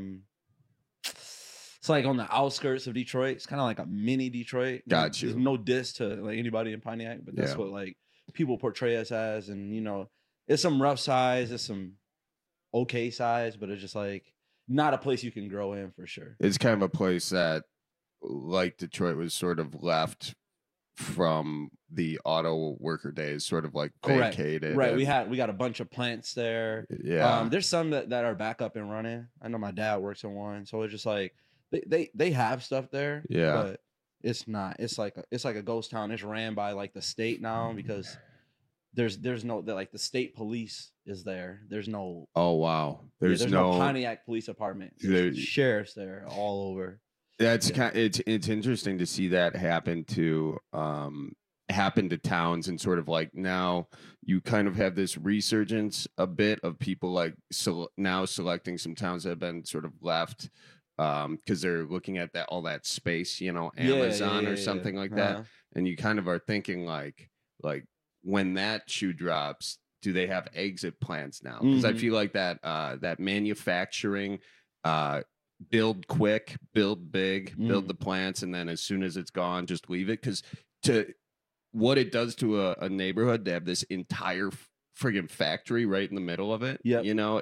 it's like on the outskirts of Detroit. It's kind of like a mini Detroit. Got you. There's no diss to like anybody in Pontiac, but that's what like people portray us as. And it's some rough size, it's some okay size, but it's just like not a place you can grow in for sure. It's kind of a place that, like Detroit, was sort of left from the auto worker days, sort of like vacated. Right. We got a bunch of plants there. Yeah. There's some that are back up and running. I know my dad works in one, so it's just like they have stuff there. Yeah. But it's not. It's like a ghost town. It's ran by like the state now because there's no like the state police is there. There's no. Oh wow. There's no Pontiac Police Department. There's sheriffs there all over. That's it's interesting to see that happen to towns, and sort of like now you kind of have this resurgence a bit of people like now selecting some towns that have been sort of left because they're looking at all that space, Amazon or something like that, and you kind of are thinking like when that shoe drops, do they have exit plans now? Because I feel like that manufacturing. Build quick, build big, build the plants, and then as soon as it's gone, just leave it. Because what it does to a neighborhood to have this entire friggin' factory right in the middle of it,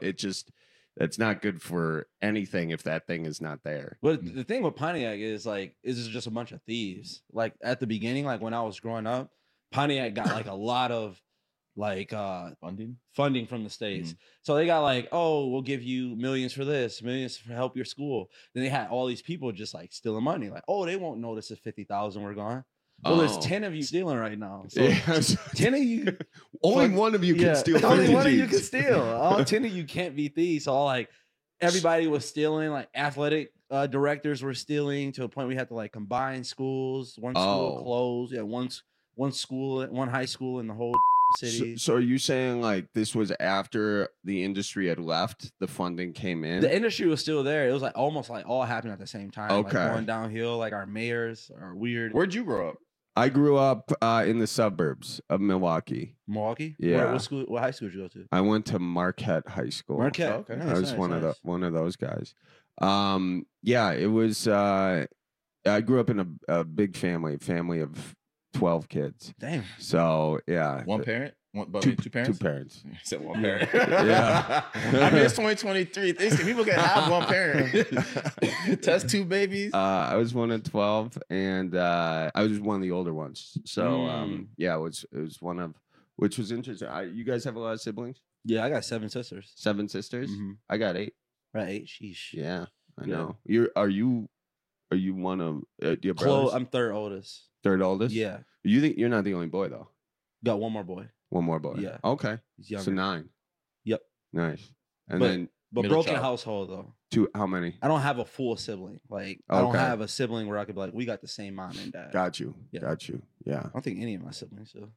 it's not good for anything if that thing is not there. But the thing with Pontiac is it's just a bunch of thieves. Like at the beginning, like when I was growing up, Pontiac got like a lot of funding from the states. So they got like, oh, we'll give you millions for this, millions for help your school. Then they had all these people just like stealing money. Like, oh, they won't notice if 50,000 were gone. Well, there's 10 of you stealing right now. So 10 of you. Only one of you can steal. Only one of you can steal. All 10 of you can't be thieves. So like everybody was stealing. Like athletic directors were stealing to a point we had to like combine schools. One school closed. Yeah, one school, one high school in the whole city. So are you saying like this was after the industry had left, the funding came in? The industry was still there. It was like almost like all happened at the same time. Okay. Like going downhill, like our mayors are weird. Where'd you grow up? I grew up in the suburbs of Milwaukee. Milwaukee? Yeah. What high school did you go to? I went to Marquette High School. Marquette. Oh, okay. Nice, I was nice. one of those guys. Yeah, it was I grew up in a big family of 12 kids. Damn. So yeah. One parent? Two parents? 2 parents. You said one parent. Yeah. I mean, it's 2023. People can have one parent. Test 2 babies. I was one of 12, and I was one of the older ones. So, yeah, it was one of, which was interesting. You guys have a lot of siblings? Yeah, I got 7 sisters. 7 sisters? Mm-hmm. I got 8. Right, 8. Sheesh. Yeah, I know. Are you one of your brothers? I'm third oldest. Third oldest? Yeah. You think you're not the only boy though? Got one more boy. One more boy. Yeah. Okay. He's younger. So 9. Yep. Nice. And but then broken household though. 2. How many? I don't have a full sibling. Like I don't have a sibling where I could be like, we got the same mom and dad. Got you. Yeah. Got you. Yeah. I don't think any of my siblings do.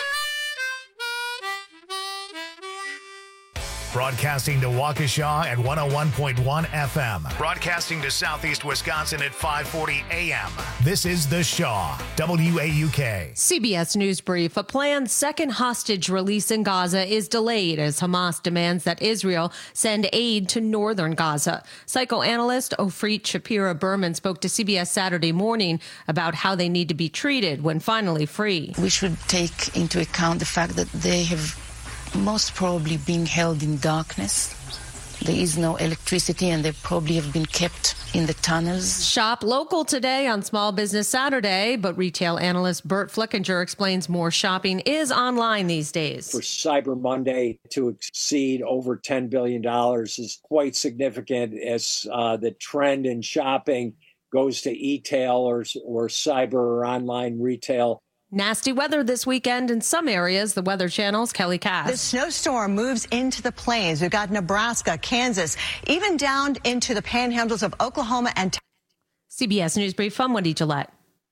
Broadcasting to Waukesha at 101.1 FM. Broadcasting to Southeast Wisconsin at 540 AM. This is The Shaw, WAUK. CBS News Brief. A planned second hostage release in Gaza is delayed as Hamas demands that Israel send aid to northern Gaza. Psychoanalyst Ofrit Shapira Berman spoke to CBS Saturday morning about how they need to be treated when finally free. We should take into account the fact that they have most probably being held in darkness. There is no electricity and they probably have been kept in the tunnels. Shop local today on Small Business Saturday, but retail analyst Bert Flickinger explains more shopping is online these days. For Cyber Monday to exceed over $10 billion is quite significant as the trend in shopping goes to e-tailers or cyber or online retail. Nasty weather this weekend in some areas. The Weather Channel's Kelly Cass. The snowstorm moves into the plains. We've got Nebraska, Kansas, even down into the panhandles of Oklahoma and CBS News Brief, I'm Wendy Gillette.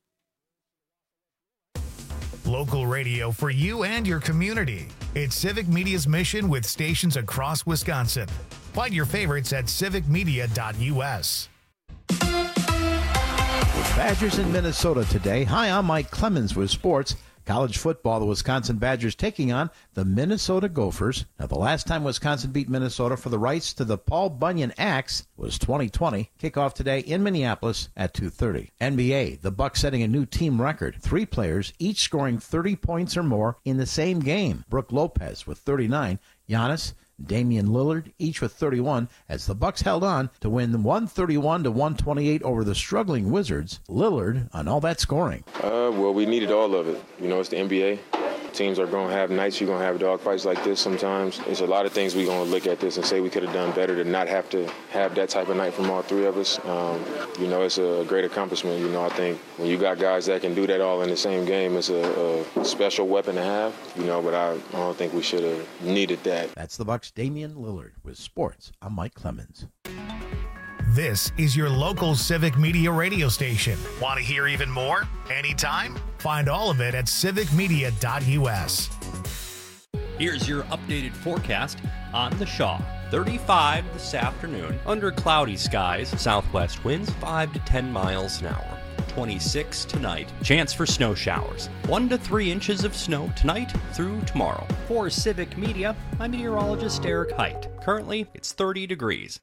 Local radio for you and your community. It's Civic Media's mission with stations across Wisconsin. Find your favorites at civicmedia.us. Badgers in Minnesota today. Hi, I'm Mike Clemens with sports. College football, the Wisconsin Badgers taking on the Minnesota Gophers. Now, the last time Wisconsin beat Minnesota for the rights to the Paul Bunyan Axe was 2020. Kickoff today in Minneapolis at 2:30. NBA, the Bucks setting a new team record. 3 players, each scoring 30 points or more in the same game. Brook Lopez with 39. Giannis, Damian Lillard, each with 31, as the Bucks held on to win 131-128 over the struggling Wizards. Lillard on all that scoring. Well, we needed all of it. You know, it's the NBA. Teams are going to have nights you're going to have dogfights like this sometimes. There's a lot of things we're going to look at this and say we could have done better to not have to have that type of night from all 3 of us. You know, it's a great accomplishment. You know, I think when you got guys that can do that all in the same game, it's a special weapon to have, you know, but I don't think we should have needed that. That's the Bucks' Damian Lillard with sports. I'm Mike Clemens. This is your local Civic Media radio station. Want to hear even more? Anytime? Find all of it at civicmedia.us. Here's your updated forecast on the Shaw. 35 this afternoon, under cloudy skies, southwest winds 5 to 10 miles an hour. 26 tonight, chance for snow showers. 1 to 3 inches of snow tonight through tomorrow. For Civic Media, I'm meteorologist Eric Height. Currently, it's 30 degrees.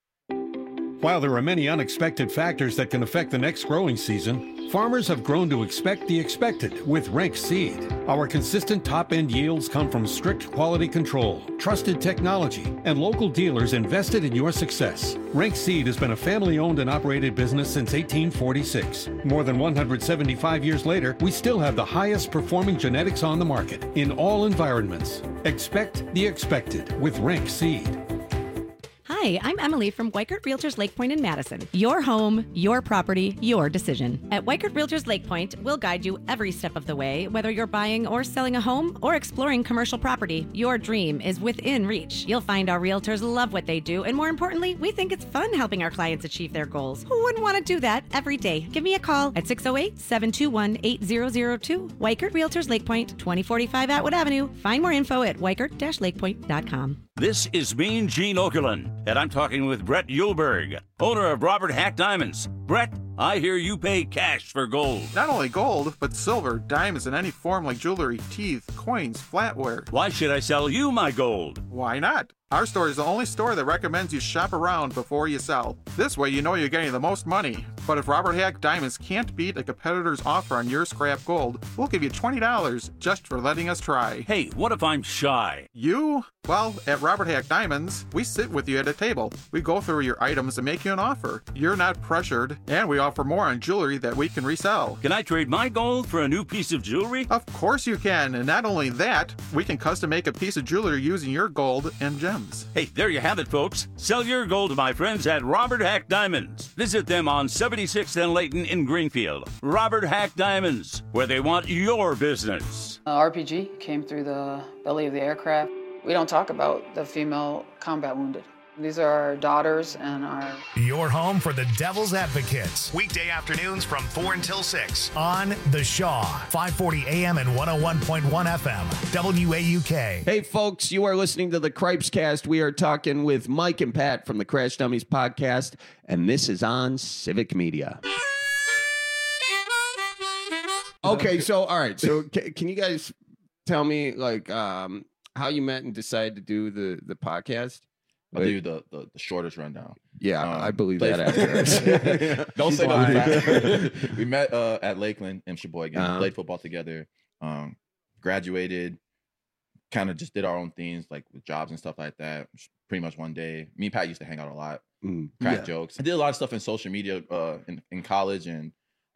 While there are many unexpected factors that can affect the next growing season, farmers have grown to expect the expected with Rank Seed. Our consistent top-end yields come from strict quality control, trusted technology, and local dealers invested in your success. Rank Seed has been a family-owned and operated business since 1846. More than 175 years later, we still have the highest performing genetics on the market in all environments. Expect the expected with Rank Seed. Hi, I'm Emily from Weichert Realtors Lake Point in Madison. Your home, your property, your decision. At Weichert Realtors Lake Point, we'll guide you every step of the way, whether you're buying or selling a home or exploring commercial property. Your dream is within reach. You'll find our realtors love what they do, and more importantly, we think it's fun helping our clients achieve their goals. Who wouldn't want to do that every day? Give me a call at 608-721-8002. Weichert Realtors Lake Point, 2045 Atwood Avenue. Find more info at weichert-lakepoint.com. This is Mean Gene Okerlund, and I'm talking with Brett Yulberg, owner of Robert Hack Diamonds. Brett, I hear you pay cash for gold. Not only gold, but silver, diamonds in any form like jewelry, teeth, coins, flatware. Why should I sell you my gold? Why not? Our store is the only store that recommends you shop around before you sell. This way you know you're getting the most money But if Robert Hack Diamonds can't beat a competitor's offer on your scrap gold, we'll give you $20 just for letting us try. Hey, what if I'm shy? You? Well, at Robert Hack Diamonds, we sit with you at a table. We go through your items and make you an offer. You're not pressured, and we offer more on jewelry that we can resell. Can I trade my gold for a new piece of jewelry? Of course you can, and not only that, we can custom make a piece of jewelry using your gold and gems. Hey, there you have it, folks. Sell your gold to my friends at Robert Hack Diamonds. Visit them on 76th and Layton in Greenfield. Robert Hack Diamonds, where they want your business. RPG came through the belly of the aircraft. We don't talk about the female combat wounded. These are our daughters and our... Your home for the Devil's Advocates. Weekday afternoons from 4 until 6 on The Shaw. 540 AM and 101.1 FM. WAUK. Hey, folks, you are listening to the Cripes Cast. We are talking with Mike and Pat from the Crash Dummies podcast, and this is on Civic Media. Okay, so, all right. So, can you guys tell me, like, how you met and decided to do the podcast? I'll give you the shortest rundown. Yeah, I believe that after. Don't say that. We met at Lakeland in Sheboygan. Played football together. Graduated. Kind of just did our own things, like with jobs and stuff like that. Pretty much one day. Me and Pat used to hang out a lot. Crack jokes. I did a lot of stuff in social media in college, and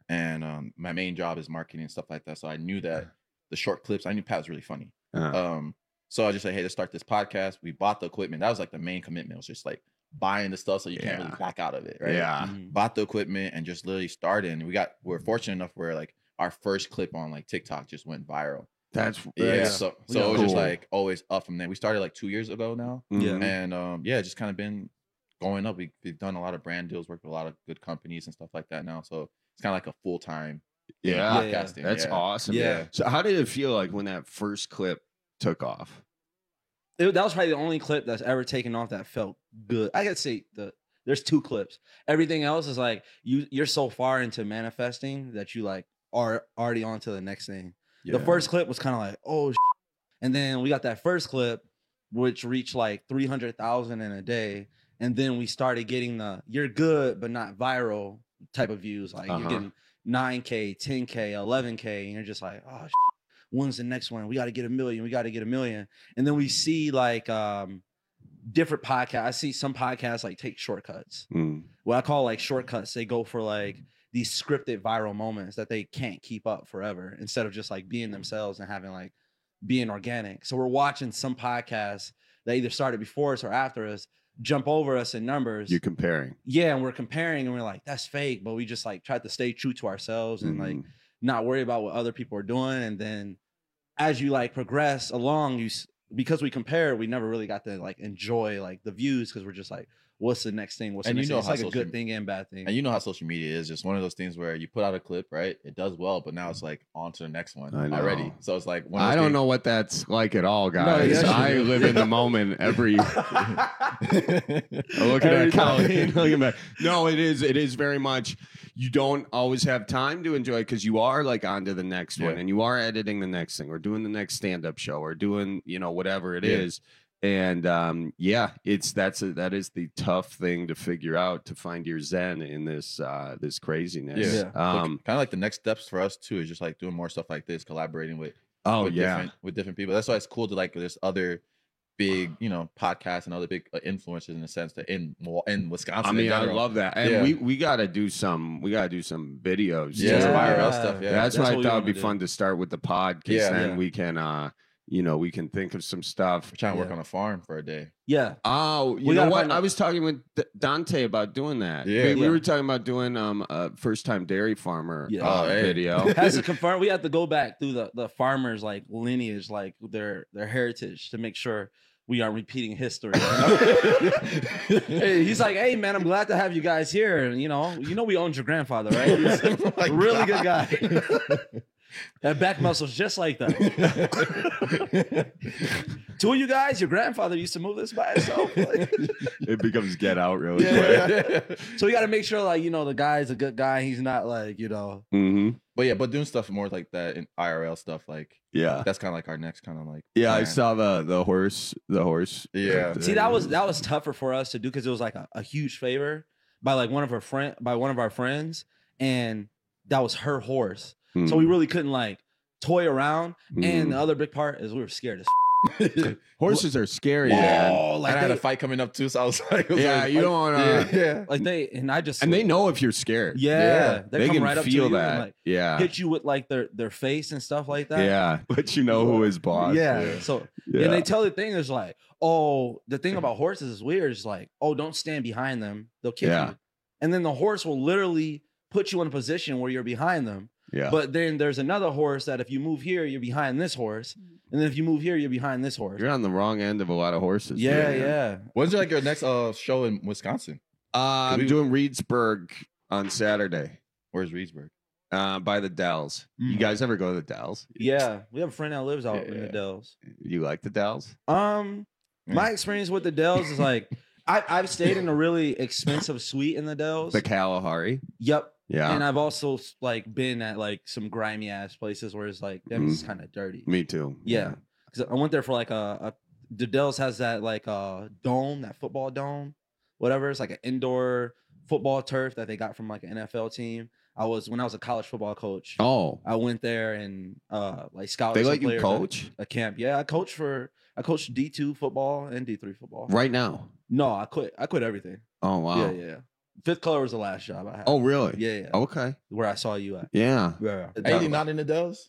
my main job is marketing and stuff like that. So I knew that the short clips, I knew Pat was really funny. So I just said, hey, let's start this podcast. We bought the equipment. That was like the main commitment. It was just like buying the stuff so you can't really back out of it, right? Yeah. Bought the equipment and just literally started. And we're fortunate enough where like our first clip on like TikTok just went viral. That's So it was just like always up from there. We started like 2 years ago now. Yeah. And just kind of been going up. We've done a lot of brand deals, worked with a lot of good companies and stuff like that now. So it's kind of like a full-time podcasting. That's awesome. Yeah. So how did it feel like when that first clip took off? That was probably the only clip that's ever taken off that felt good. I gotta say, there's 2 clips. Everything else is like you're so far into manifesting that you like are already on to the next thing. The first clip was kind of like, oh, shit. And then we got that first clip, which reached like 300,000 in a day. And then we started getting the you're good, but not viral type of views. Like you're getting 9K, 10K, 11K. And you're just like, oh, shit. When's the next one? We got to get 1 million. We got to get 1 million. And then we see like different podcasts. I see some podcasts like take shortcuts. What I call like shortcuts. They go for like these scripted viral moments that they can't keep up forever instead of just like being themselves and having like being organic. So we're watching some podcasts that either started before us or after us jump over us in numbers. You're comparing. Yeah. And we're comparing and we're like, that's fake. But we just like tried to stay true to ourselves and like not worry about what other people are doing. And then as you like progress along, because we compare, we never really got to like enjoy like the views because we're just like, what's the next thing? What's the next thing? It's like a good thing and bad thing. And you know how social media is, just one of those things where you put out a clip, right? It does well, but now it's like on to the next one already. So it's like I don't know what that's like at all, guys. No, I live in the moment every look at Colleen. Look at that. No, it is very much. You don't always have time to enjoy it because you are like on to the next one and you are editing the next thing or doing the next stand-up show or doing, whatever it is. And that is the tough thing to figure out, to find your zen in this this craziness. Kind of like the next steps for us too is just like doing more stuff like this, collaborating with different people. That's why it's cool to like there's other big podcasts and other big influencers in the sense that in Wisconsin. I mean, I love that, and we got to do some videos. IRL stuff. Yeah, that's why I thought it'd be fun to start with the pod because then we can. We can think of some stuff. We're trying to work on a farm for a day. Yeah. Oh, you know what? I was talking with Dante about doing that. Yeah. We were talking about doing a first-time dairy farmer video. Has to confirm. We have to go back through the farmers' like lineage, like their heritage, to make sure we are repeating history. He's like, hey man, I'm glad to have you guys here. And we owned your grandfather, right? He's a really good guy. That back muscle's just like that. 2 of you guys, your grandfather used to move this by himself. It becomes Get Out really quick. So we got to make sure, like, the guy's a good guy. He's not like, But doing stuff more like that in IRL stuff, like, that's kind of like our next kind of like. Yeah, plan. I saw the horse. Yeah. See, that was tougher for us to do because it was like a huge favor. by like one of our friends, and that was her horse. So we really couldn't like toy around. And the other big part is we were scared as Horses are scary, Yeah. man. Like I had a fight coming up too, so I was like, you don't want to. like they they know if you're scared. They come can right up feel to you that. and like yeah, hit you with like their face and stuff like that. yeah, but you know who is boss. Yeah. So Yeah. and they tell the thing is like, oh, the thing about horses is weird. It's like, oh, don't stand behind them. They'll kick Yeah. you. And then the horse will literally put you in a position where you're behind them. Yeah. But then there's another horse that if you move here, you're behind this horse. And then if you move here, you're behind this horse. You're on the wrong end of a lot of horses. Yeah, man. yeah. When's like your next show in Wisconsin? I'm doing Reedsburg on Saturday. Where's Reedsburg? By the Dells. You guys ever go to the Dells? Yeah. We have a friend that lives out in the Dells. You like the Dells? My experience with the Dells is like I've stayed in a really expensive suite in the Dells. The Kalahari. Yep. Yeah. And I've also like been at like some grimy ass places where it's like, damn, it's kind of dirty. Me too. Yeah. Because I went there for like the Dells has that like dome, that football dome, whatever. It's like an indoor football turf that they got from like an NFL team. When I was a college football coach. Oh. I went there and like scouted. They some let you players coach? at a camp. Yeah, I coached D2 football and D3 football. Right now? No, I quit everything. Oh wow. Yeah. Fifth Color was the last job I had. Oh really? Yeah. Okay. Where I saw you at. Yeah. Yeah. Anything not in the Dells?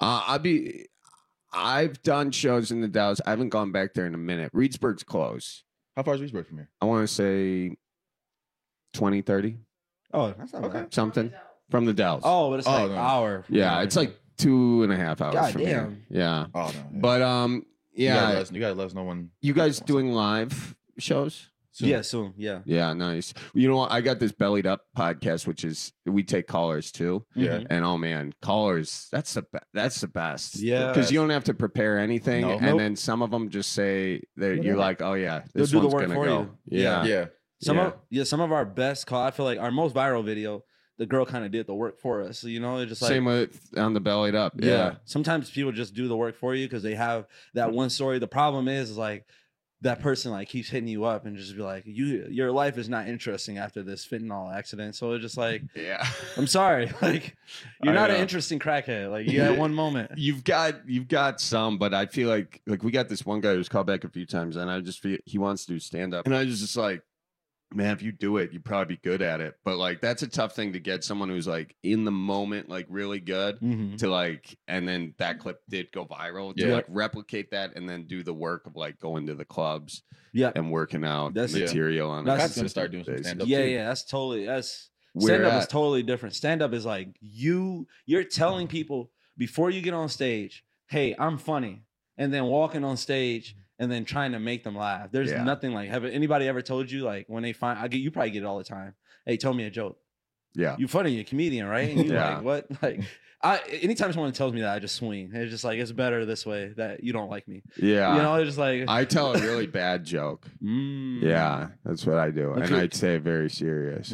I've done shows in the Dells. I haven't gone back there in a minute. Reedsburg's close. How far is Reedsburg from here? I want to say 20, 30. Oh, that's not bad. Something from the Dells. Oh, but it's like no. an hour. Yeah, it's like 2.5 hours God from here. damn. Yeah. Oh no. But You gotta let us know when. You guys doing live shows? Soon. Yeah, soon. Yeah. Yeah, nice. You know what? I got this Bellied Up podcast, which is we take callers too. Yeah. And oh man, callers, that's the best. Yeah. Because you don't have to prepare anything, No. and Nope. then some of them just say that you're like, oh yeah, They'll this do the one's work gonna for go. you. Yeah. Yeah. Some of our best call. I feel like our most viral video, the girl kind of did the work for us. So, you know, it's just like Same with on the Bellied Up. yeah. Sometimes people just do the work for you because they have that one story. The problem is like that person like keeps hitting you up and just be like, your life is not interesting after this fentanyl accident. So it's just like, Yeah. I'm sorry, like you're I not an know. interesting crackhead. Like you had one moment. You've got some, but I feel like we got this one guy who's called back a few times, and I just feel he wants to do stand up, and I was just like, man, if you do it, you'd probably be good at it. But like that's a tough thing to get someone who's like in the moment, like really good to like, and then that clip did go viral to like replicate that and then do the work of like going to the clubs, and working out material on. That's gonna start doing some stand up. Yeah, that's totally Where stand up is at? totally different. Stand up is like you're telling people before you get on stage, hey, I'm funny, and then walking on stage and then trying to make them laugh. There's nothing like, have anybody ever told you like when they you probably get it all the time. Hey, tell me a joke. Yeah. You funny, you're a comedian, right? And you Yeah. like, what? Like anytime someone tells me that, I just swing. It's just like, it's better this way that you don't like me. Yeah. You know, it's just like I tell a really bad joke. Yeah, that's what I do. And Okay. I'd say it very serious.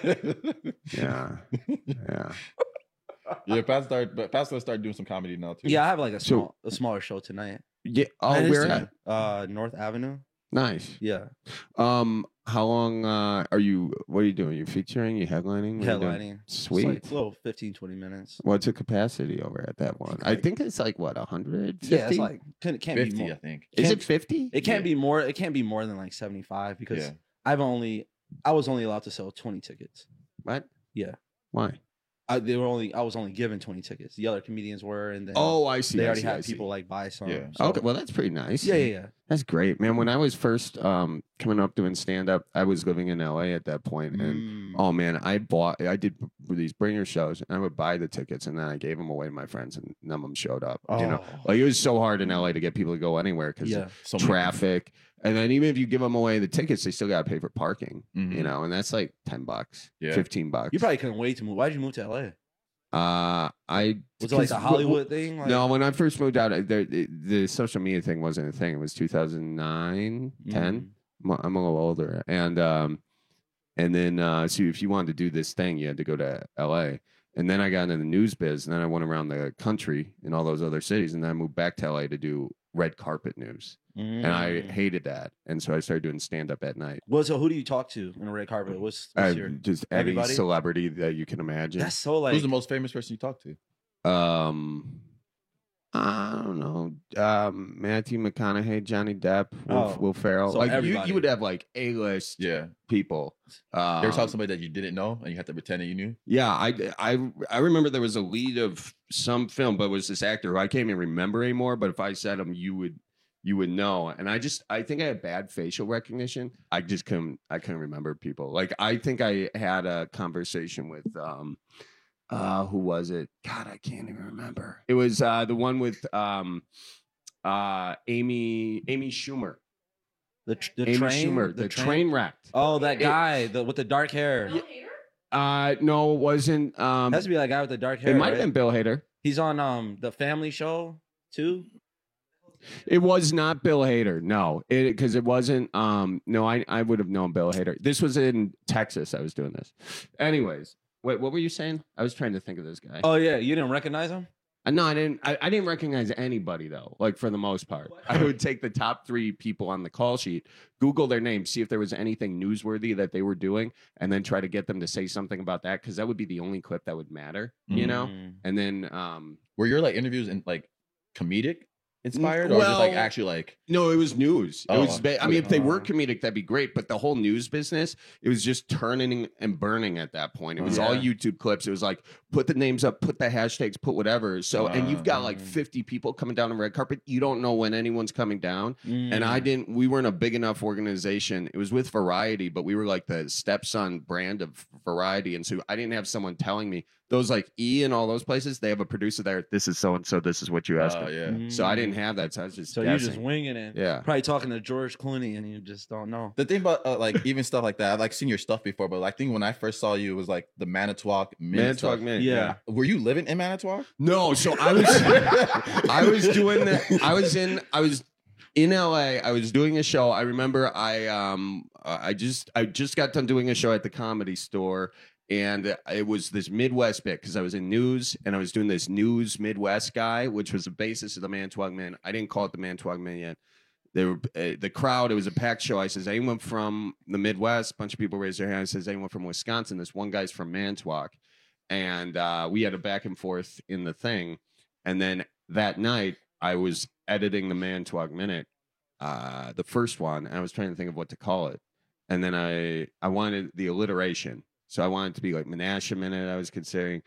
Yeah. Yeah. Yeah, Pastor start doing some comedy now too. yeah, I have like a smaller show tonight. Yeah. Oh, where at? North Avenue. Nice. Yeah. How long what are you doing? You featuring? You headlining? What are you doing? Headlining. Sweet. It's like a little 15, 20 minutes. What's the capacity over at that one? I think it's like what, 150? Yeah, it's like can't 50, be more. I think. Is it 50? It can't be more. It can't be more than like 75 because Yeah. I was only allowed to sell 20 tickets. What? Yeah. Why? I was only given 20 tickets. The other comedians were, and then Oh, I see. they I already see, I had see. people like buy some. Yeah. So- Okay, well that's pretty nice. Yeah. That's great, man. When I was first coming up doing stand up, I was living in LA at that point, and oh man, I did these bringer shows, and I would buy the tickets, and then I gave them away to my friends, and none of them showed up. You know, like it was so hard in LA to get people to go anywhere because So many traffic, and then even if you give them away the tickets, they still got to pay for parking. Mhm. You know, and that's like $10, Yeah. $15. You probably couldn't wait to move. Why'd you move to LA? I Was it like the Hollywood thing? Like, No, when I first moved out, the social media thing wasn't a thing. It was 2009, 10. I'm a little older, and then so if you wanted to do this thing, you had to go to LA. And then I got into the news biz, and then I went around the country in all those other cities, and then I moved back to LA to do red carpet news. And I hated that. And so I started doing stand-up at night. Well, so who do you talk to on a red carpet? What's your just any everybody? celebrity that you can imagine. That's so like. Who's the most famous person you talk to? I don't know. Matthew McConaughey, Johnny Depp, Will Ferrell. So like everybody. you would have like A-list people. You ever talk to somebody that you didn't know and you had to pretend that you knew? Yeah, I remember there was a lead of some film, but it was this actor who I can't even remember anymore. But if I said him, you would know. And I think I had bad facial recognition. I couldn't remember people. Like I think I had a conversation with who was it? God, I can't even remember. It was the one with Amy Schumer. The Amy train, Schumer, the train wreck. Oh, that guy with the dark hair. No, it wasn't. Has to be that guy with the dark hair. It might have been Bill Hader. He's on the Family Show too. It was not Bill Hader. No, because it wasn't. No, I would have known Bill Hader. This was in Texas. I was doing this. Anyways, wait, what were you saying? I was trying to think of this guy. Oh yeah, you didn't recognize him? No, I didn't. I didn't recognize anybody though. Like for the most part, I would take the top 3 people on the call sheet, Google their names, see if there was anything newsworthy that they were doing, and then try to get them to say something about that because that would be the only clip that would matter, you know. And then, were your like interviews in like comedic inspired or just like actually like? No, it was news. Oh, It was. I mean, if they were comedic, that'd be great. But the whole news business, it was just turning and burning at that point. It was all YouTube clips. It was like put the names up, put the hashtags, put whatever. So, and you've got like 50 people coming down the red carpet. You don't know when anyone's coming down. And we weren't a big enough organization. It was with Variety, but we were like the stepson brand of Variety. And so I didn't have someone telling me. Those like E and all those places, they have a producer there. This is so and so. This is what you asked. So I didn't have that. So I was just you're just winging it. Yeah. Probably talking to George Clooney and you just don't know. The thing about like even stuff like that, I've like seen your stuff before, but I think when I first saw you, it was like the Manitowoc Minute. Manitowoc Minute. Yeah. Were you living in Manitowoc? No. So I was doing that. I was in LA. I was doing a show. I remember I just got done doing a show at the Comedy Store. And it was this Midwest bit because I was in news and I was doing this news Midwest guy, which was the basis of the Manitowoc Minute. I didn't call it the Manitowoc Minute yet. They were the crowd. It was a packed show. I says, anyone from the Midwest? A bunch of people raised their hand. I says, anyone from Wisconsin? This one guy's from Manitowoc. And we had a back and forth in the thing. And then that night I was editing the Manitowoc Minute, the first one. And I was trying to think of what to call it. And then I wanted the alliteration. So I wanted it to be like Menasha Minute. I was considering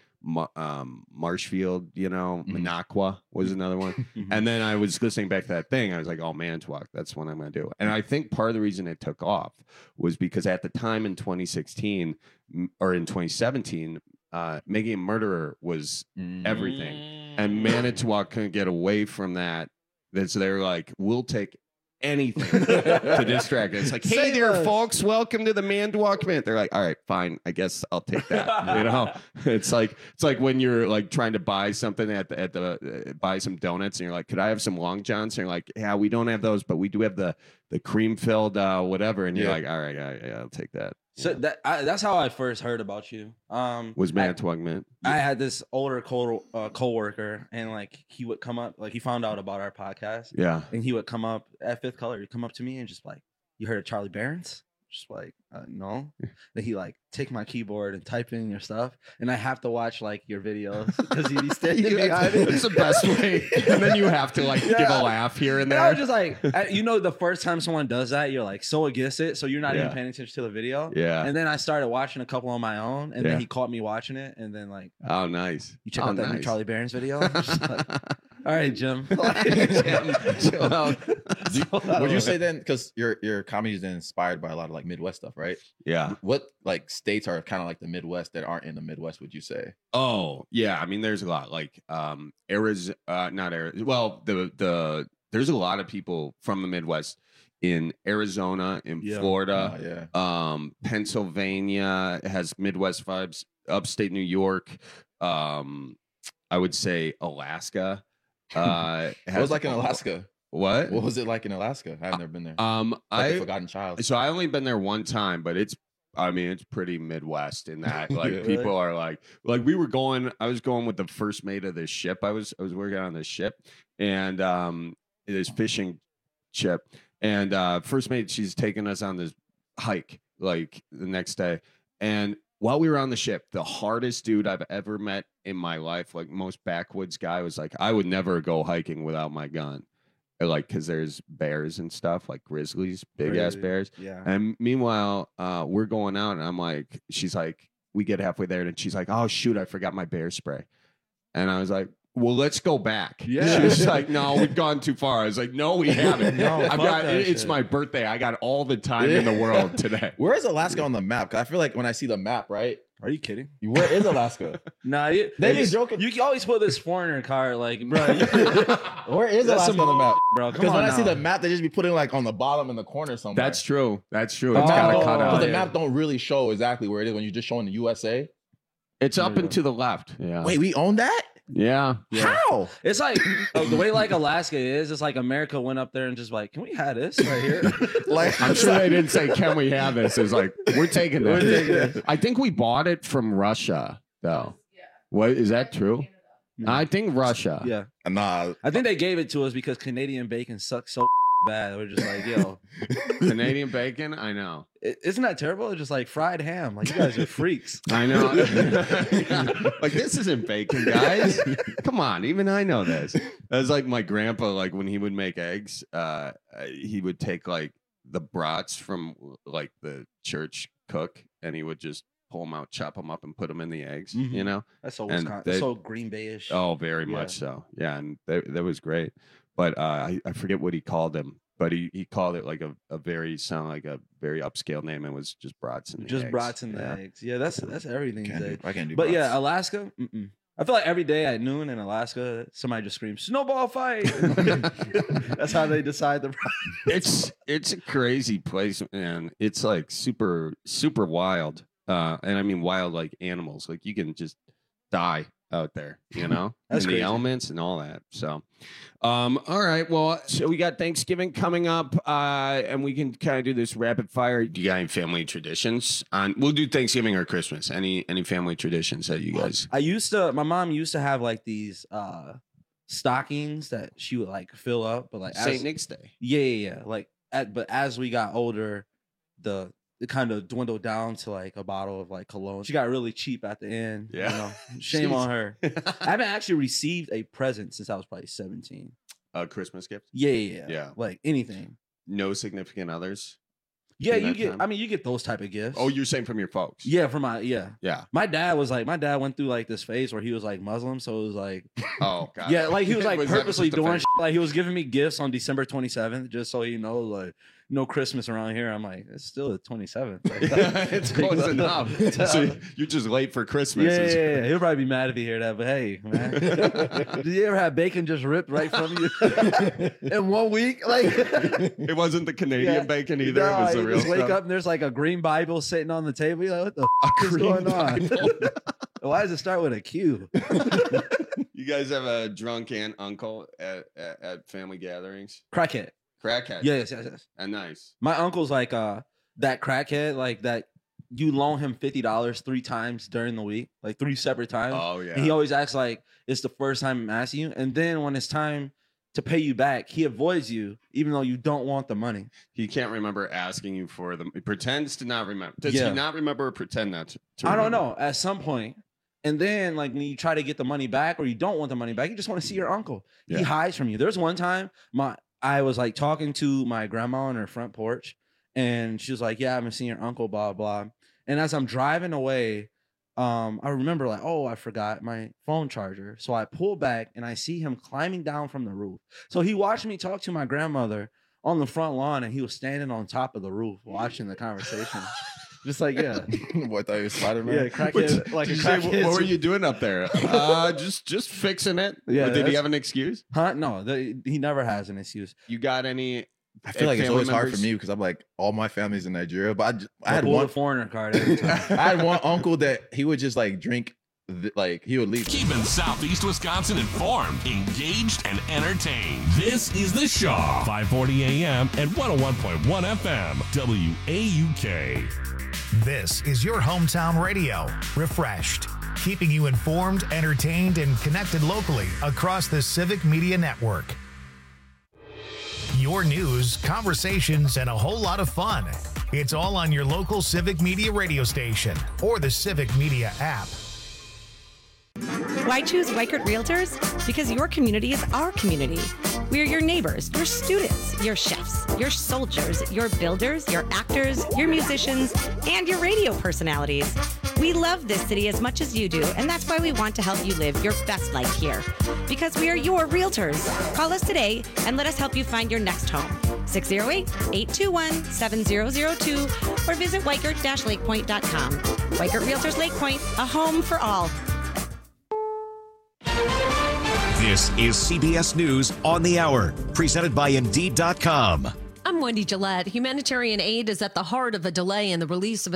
Marshfield, Minocqua was another one. And then I was listening back to that thing. I was like, oh, Manitowoc, that's what I'm going to do. And I think part of the reason it took off was because at the time in 2016 or in 2017, Making a Murderer was everything. And Manitowoc couldn't get away from that. So they were like, we'll take anything to distract it. It's like, hey there, folks, welcome to the Manitowoc Minute. They're like, all right, fine, I guess I'll take that. It's like when you're like trying to buy something at the buy some donuts and you're like, could I have some Long Johns? And you're like, yeah, we don't have those, but we do have the cream filled whatever. And you're like, all right, yeah, I'll take that. So that's how I first heard about you. Was Manitowoc Minute? I had this older coworker, and like he would come up, like he found out about our podcast. Yeah, and he would come up at Fifth Color. He'd come up to me and just like, "You heard of Charlie Barron's?" Just like, no. Then he like take my keyboard and type in your stuff, and I have to watch like your videos because he'd be standing behind it. It's the best way, and then you have to like give a laugh here and there. And I was just like, the first time someone does that, you're like so against it, so you're not even paying attention to the video. Yeah. And then I started watching a couple on my own, and then he caught me watching it, and then like, oh nice, you check out that new Charlie Barron's video. Like, all right, Jim. Chill out. Would you say then, because your comedy is then inspired by a lot of like Midwest stuff, right? Yeah. What like states are kind of like the Midwest that aren't in the Midwest, would you say? Oh yeah, I mean there's a lot like Arizona, not Arizona. Well, there's a lot of people from the Midwest in Arizona, in Florida, Pennsylvania has Midwest vibes. Upstate New York, I would say Alaska. What was like in Alaska? What was it like in Alaska? I've never been there. Like a forgotten child. So I only been there one time, but it's pretty Midwest in that like people are like we were going. I was going with the first mate of this ship. I was working on this ship, and this fishing ship, and First Mate, she's taking us on this hike like the next day, and while we were on the ship, the hardest dude I've ever met in my life, like most backwoods guy, was like, I would never go hiking without my gun. Like, because there's bears and stuff, like grizzlies, big ass bears. Yeah. And meanwhile, we're going out, and I'm like, she's like, we get halfway there, and she's like, oh shoot, I forgot my bear spray. And I was like, well, let's go back. Yeah. She was like, no, we've gone too far. I was like, no, we haven't. No, I've fuck got that it's shit. my birthday. I got all the time in the world today. Where is Alaska on the map? 'Cause I feel like when I see the map, right? Are you kidding? Where is Alaska? Nah, They be joking. You can always put this foreigner card, like, bro. Where is That's Alaska some on the map? bro. Come Because when on I see now. the map, they just be putting like on the bottom in the corner somewhere. That's true. It's The got map to don't- cut out. Because the map don't really show exactly where it is when you're just showing the USA. It's up and to the left. Yeah. Wait, we own that? Yeah. How? It's like the way like Alaska is. It's like America went up there and just like, can we have this right here? Like, I'm sure they didn't say, can we have this? It's like, we're taking We're this. taking this. I think we bought it from Russia, though. What is that true? I think Russia. Yeah. Nah. I think they gave it to us because Canadian bacon sucks so bad. We're just like, yo, Canadian bacon? I know. Isn't that terrible? It's just like fried ham. Like, you guys are freaks. I know. Like, this isn't bacon, guys. Come on. Even I know this. That's like my grandpa, like when he would make eggs, he would take like the brats from like the church cook and he would just pull them out, chop them up, and put them in the eggs, you know? That's so And Wisconsin. they- So Green Bay-ish. Oh, very Yeah. much so. Yeah, and that was great. But I forget what he called them. But he called it like a very upscale name. It was just brats and Just eggs. brats and the eggs. Yeah, that's everything. Can't today. do- I can't do But brats. yeah, Alaska. I feel like every day at noon in Alaska, somebody just screams "snowball fight." That's how they decide the. It's a crazy place, man. It's like super wild, and I mean wild like animals. Like you can just die out there, you know, That's and the crazy. elements and all that. So, all right. Well, so we got Thanksgiving coming up, and we can kind of do this rapid fire. Do you got any family traditions? We'll do Thanksgiving or Christmas. Any family traditions that you guys? My mom used to have like these stockings that she would like fill up, but like St. Nick's Day. Yeah. Like, but as we got older, it kind of dwindled down to like a bottle of like cologne. She got really cheap at the end. Yeah. You know? Shame on her. I haven't actually received a present since I was probably 17. A Christmas gift? Yeah. Like anything. No significant others? Yeah, in you that get. time? I mean, you get those type of gifts. Oh, you're saying from your folks? Yeah, from yeah. My dad went through like this phase where he was like Muslim, so it was like, oh god, yeah, like he was like Was that purposely just a doing phase? shit. Like he was giving me gifts on December 27th just so he knows like no Christmas around here. I'm like, it's still the 27th. Like, It's close enough. So you're just late for Christmas. Yeah. He'll probably be mad if he hear that. But hey, man, did you ever have bacon just ripped right from you in 1 week? Like it wasn't the Canadian bacon either. No, it was the you real just wake stuff. up and there's like a green Bible sitting on the table. You're like, what the f- is going on? Why does it start with a Q? You guys have a drunk aunt uncle at family gatherings? Crackhead. Crackhead. Yes. And nice. My uncle's like that crackhead, like that you loan him $50 3 times during the week, like 3 separate times. Oh, yeah. And he always acts like it's the first time I'm asking you. And then when it's time to pay you back, he avoids you, even though you don't want the money. He can't remember asking you for them. He pretends to not remember. Does Yeah. he not remember or pretend not to I don't remember? know. At some point, and then like when you try to get the money back or you don't want the money back, you just want to see your uncle. Yeah. He hides from you. There's one time I was like talking to my grandma on her front porch, and she was like, "Yeah, I haven't seen your uncle." Blah blah. And as I'm driving away, I remember like, oh, I forgot my phone charger. So I pull back and I see him climbing down from the roof. So he watched me talk to my grandmother on the front lawn, and he was standing on top of the roof watching the conversation. Just like, yeah. What, I thought you were Spider-Man? Yeah, crackhead. Like a Did you say, crackhead. what were you doing up there? Just fixing it. Yeah, Or did he that's- have an excuse? Huh? No, he never has an excuse. You got any? I feel like it's family always hard for members? me because I'm like, all my family's in Nigeria, but I had pull one the foreigner card every time. I had one uncle that he would just like drink, like he would leave. Keeping Southeast Wisconsin informed, engaged, and entertained. This is The Shaw, 540 AM and 101.1 FM, WAUK. This is your hometown radio, Refreshed, keeping you informed, entertained, and connected locally across the Civic Media Network. your news, conversations, and a whole lot of fun. It's all on your local Civic Media radio station or the Civic Media app. Why choose Weichert Realtors? Because your community is our community. We are your neighbors, your students, your chefs, your soldiers, your builders, your actors, your musicians, and your radio personalities. We love this city as much as you do, and that's why we want to help you live your best life here. Because we are your realtors. Call us today and let us help you find your next home. 608-821-7002 or visit Weichert-LakePoint.com. Weichert Realtors Lake Point, a home for all. This is CBS News on the Hour, presented by Indeed.com. I'm Wendy Gillette. Humanitarian aid is at the heart of a delay in the release of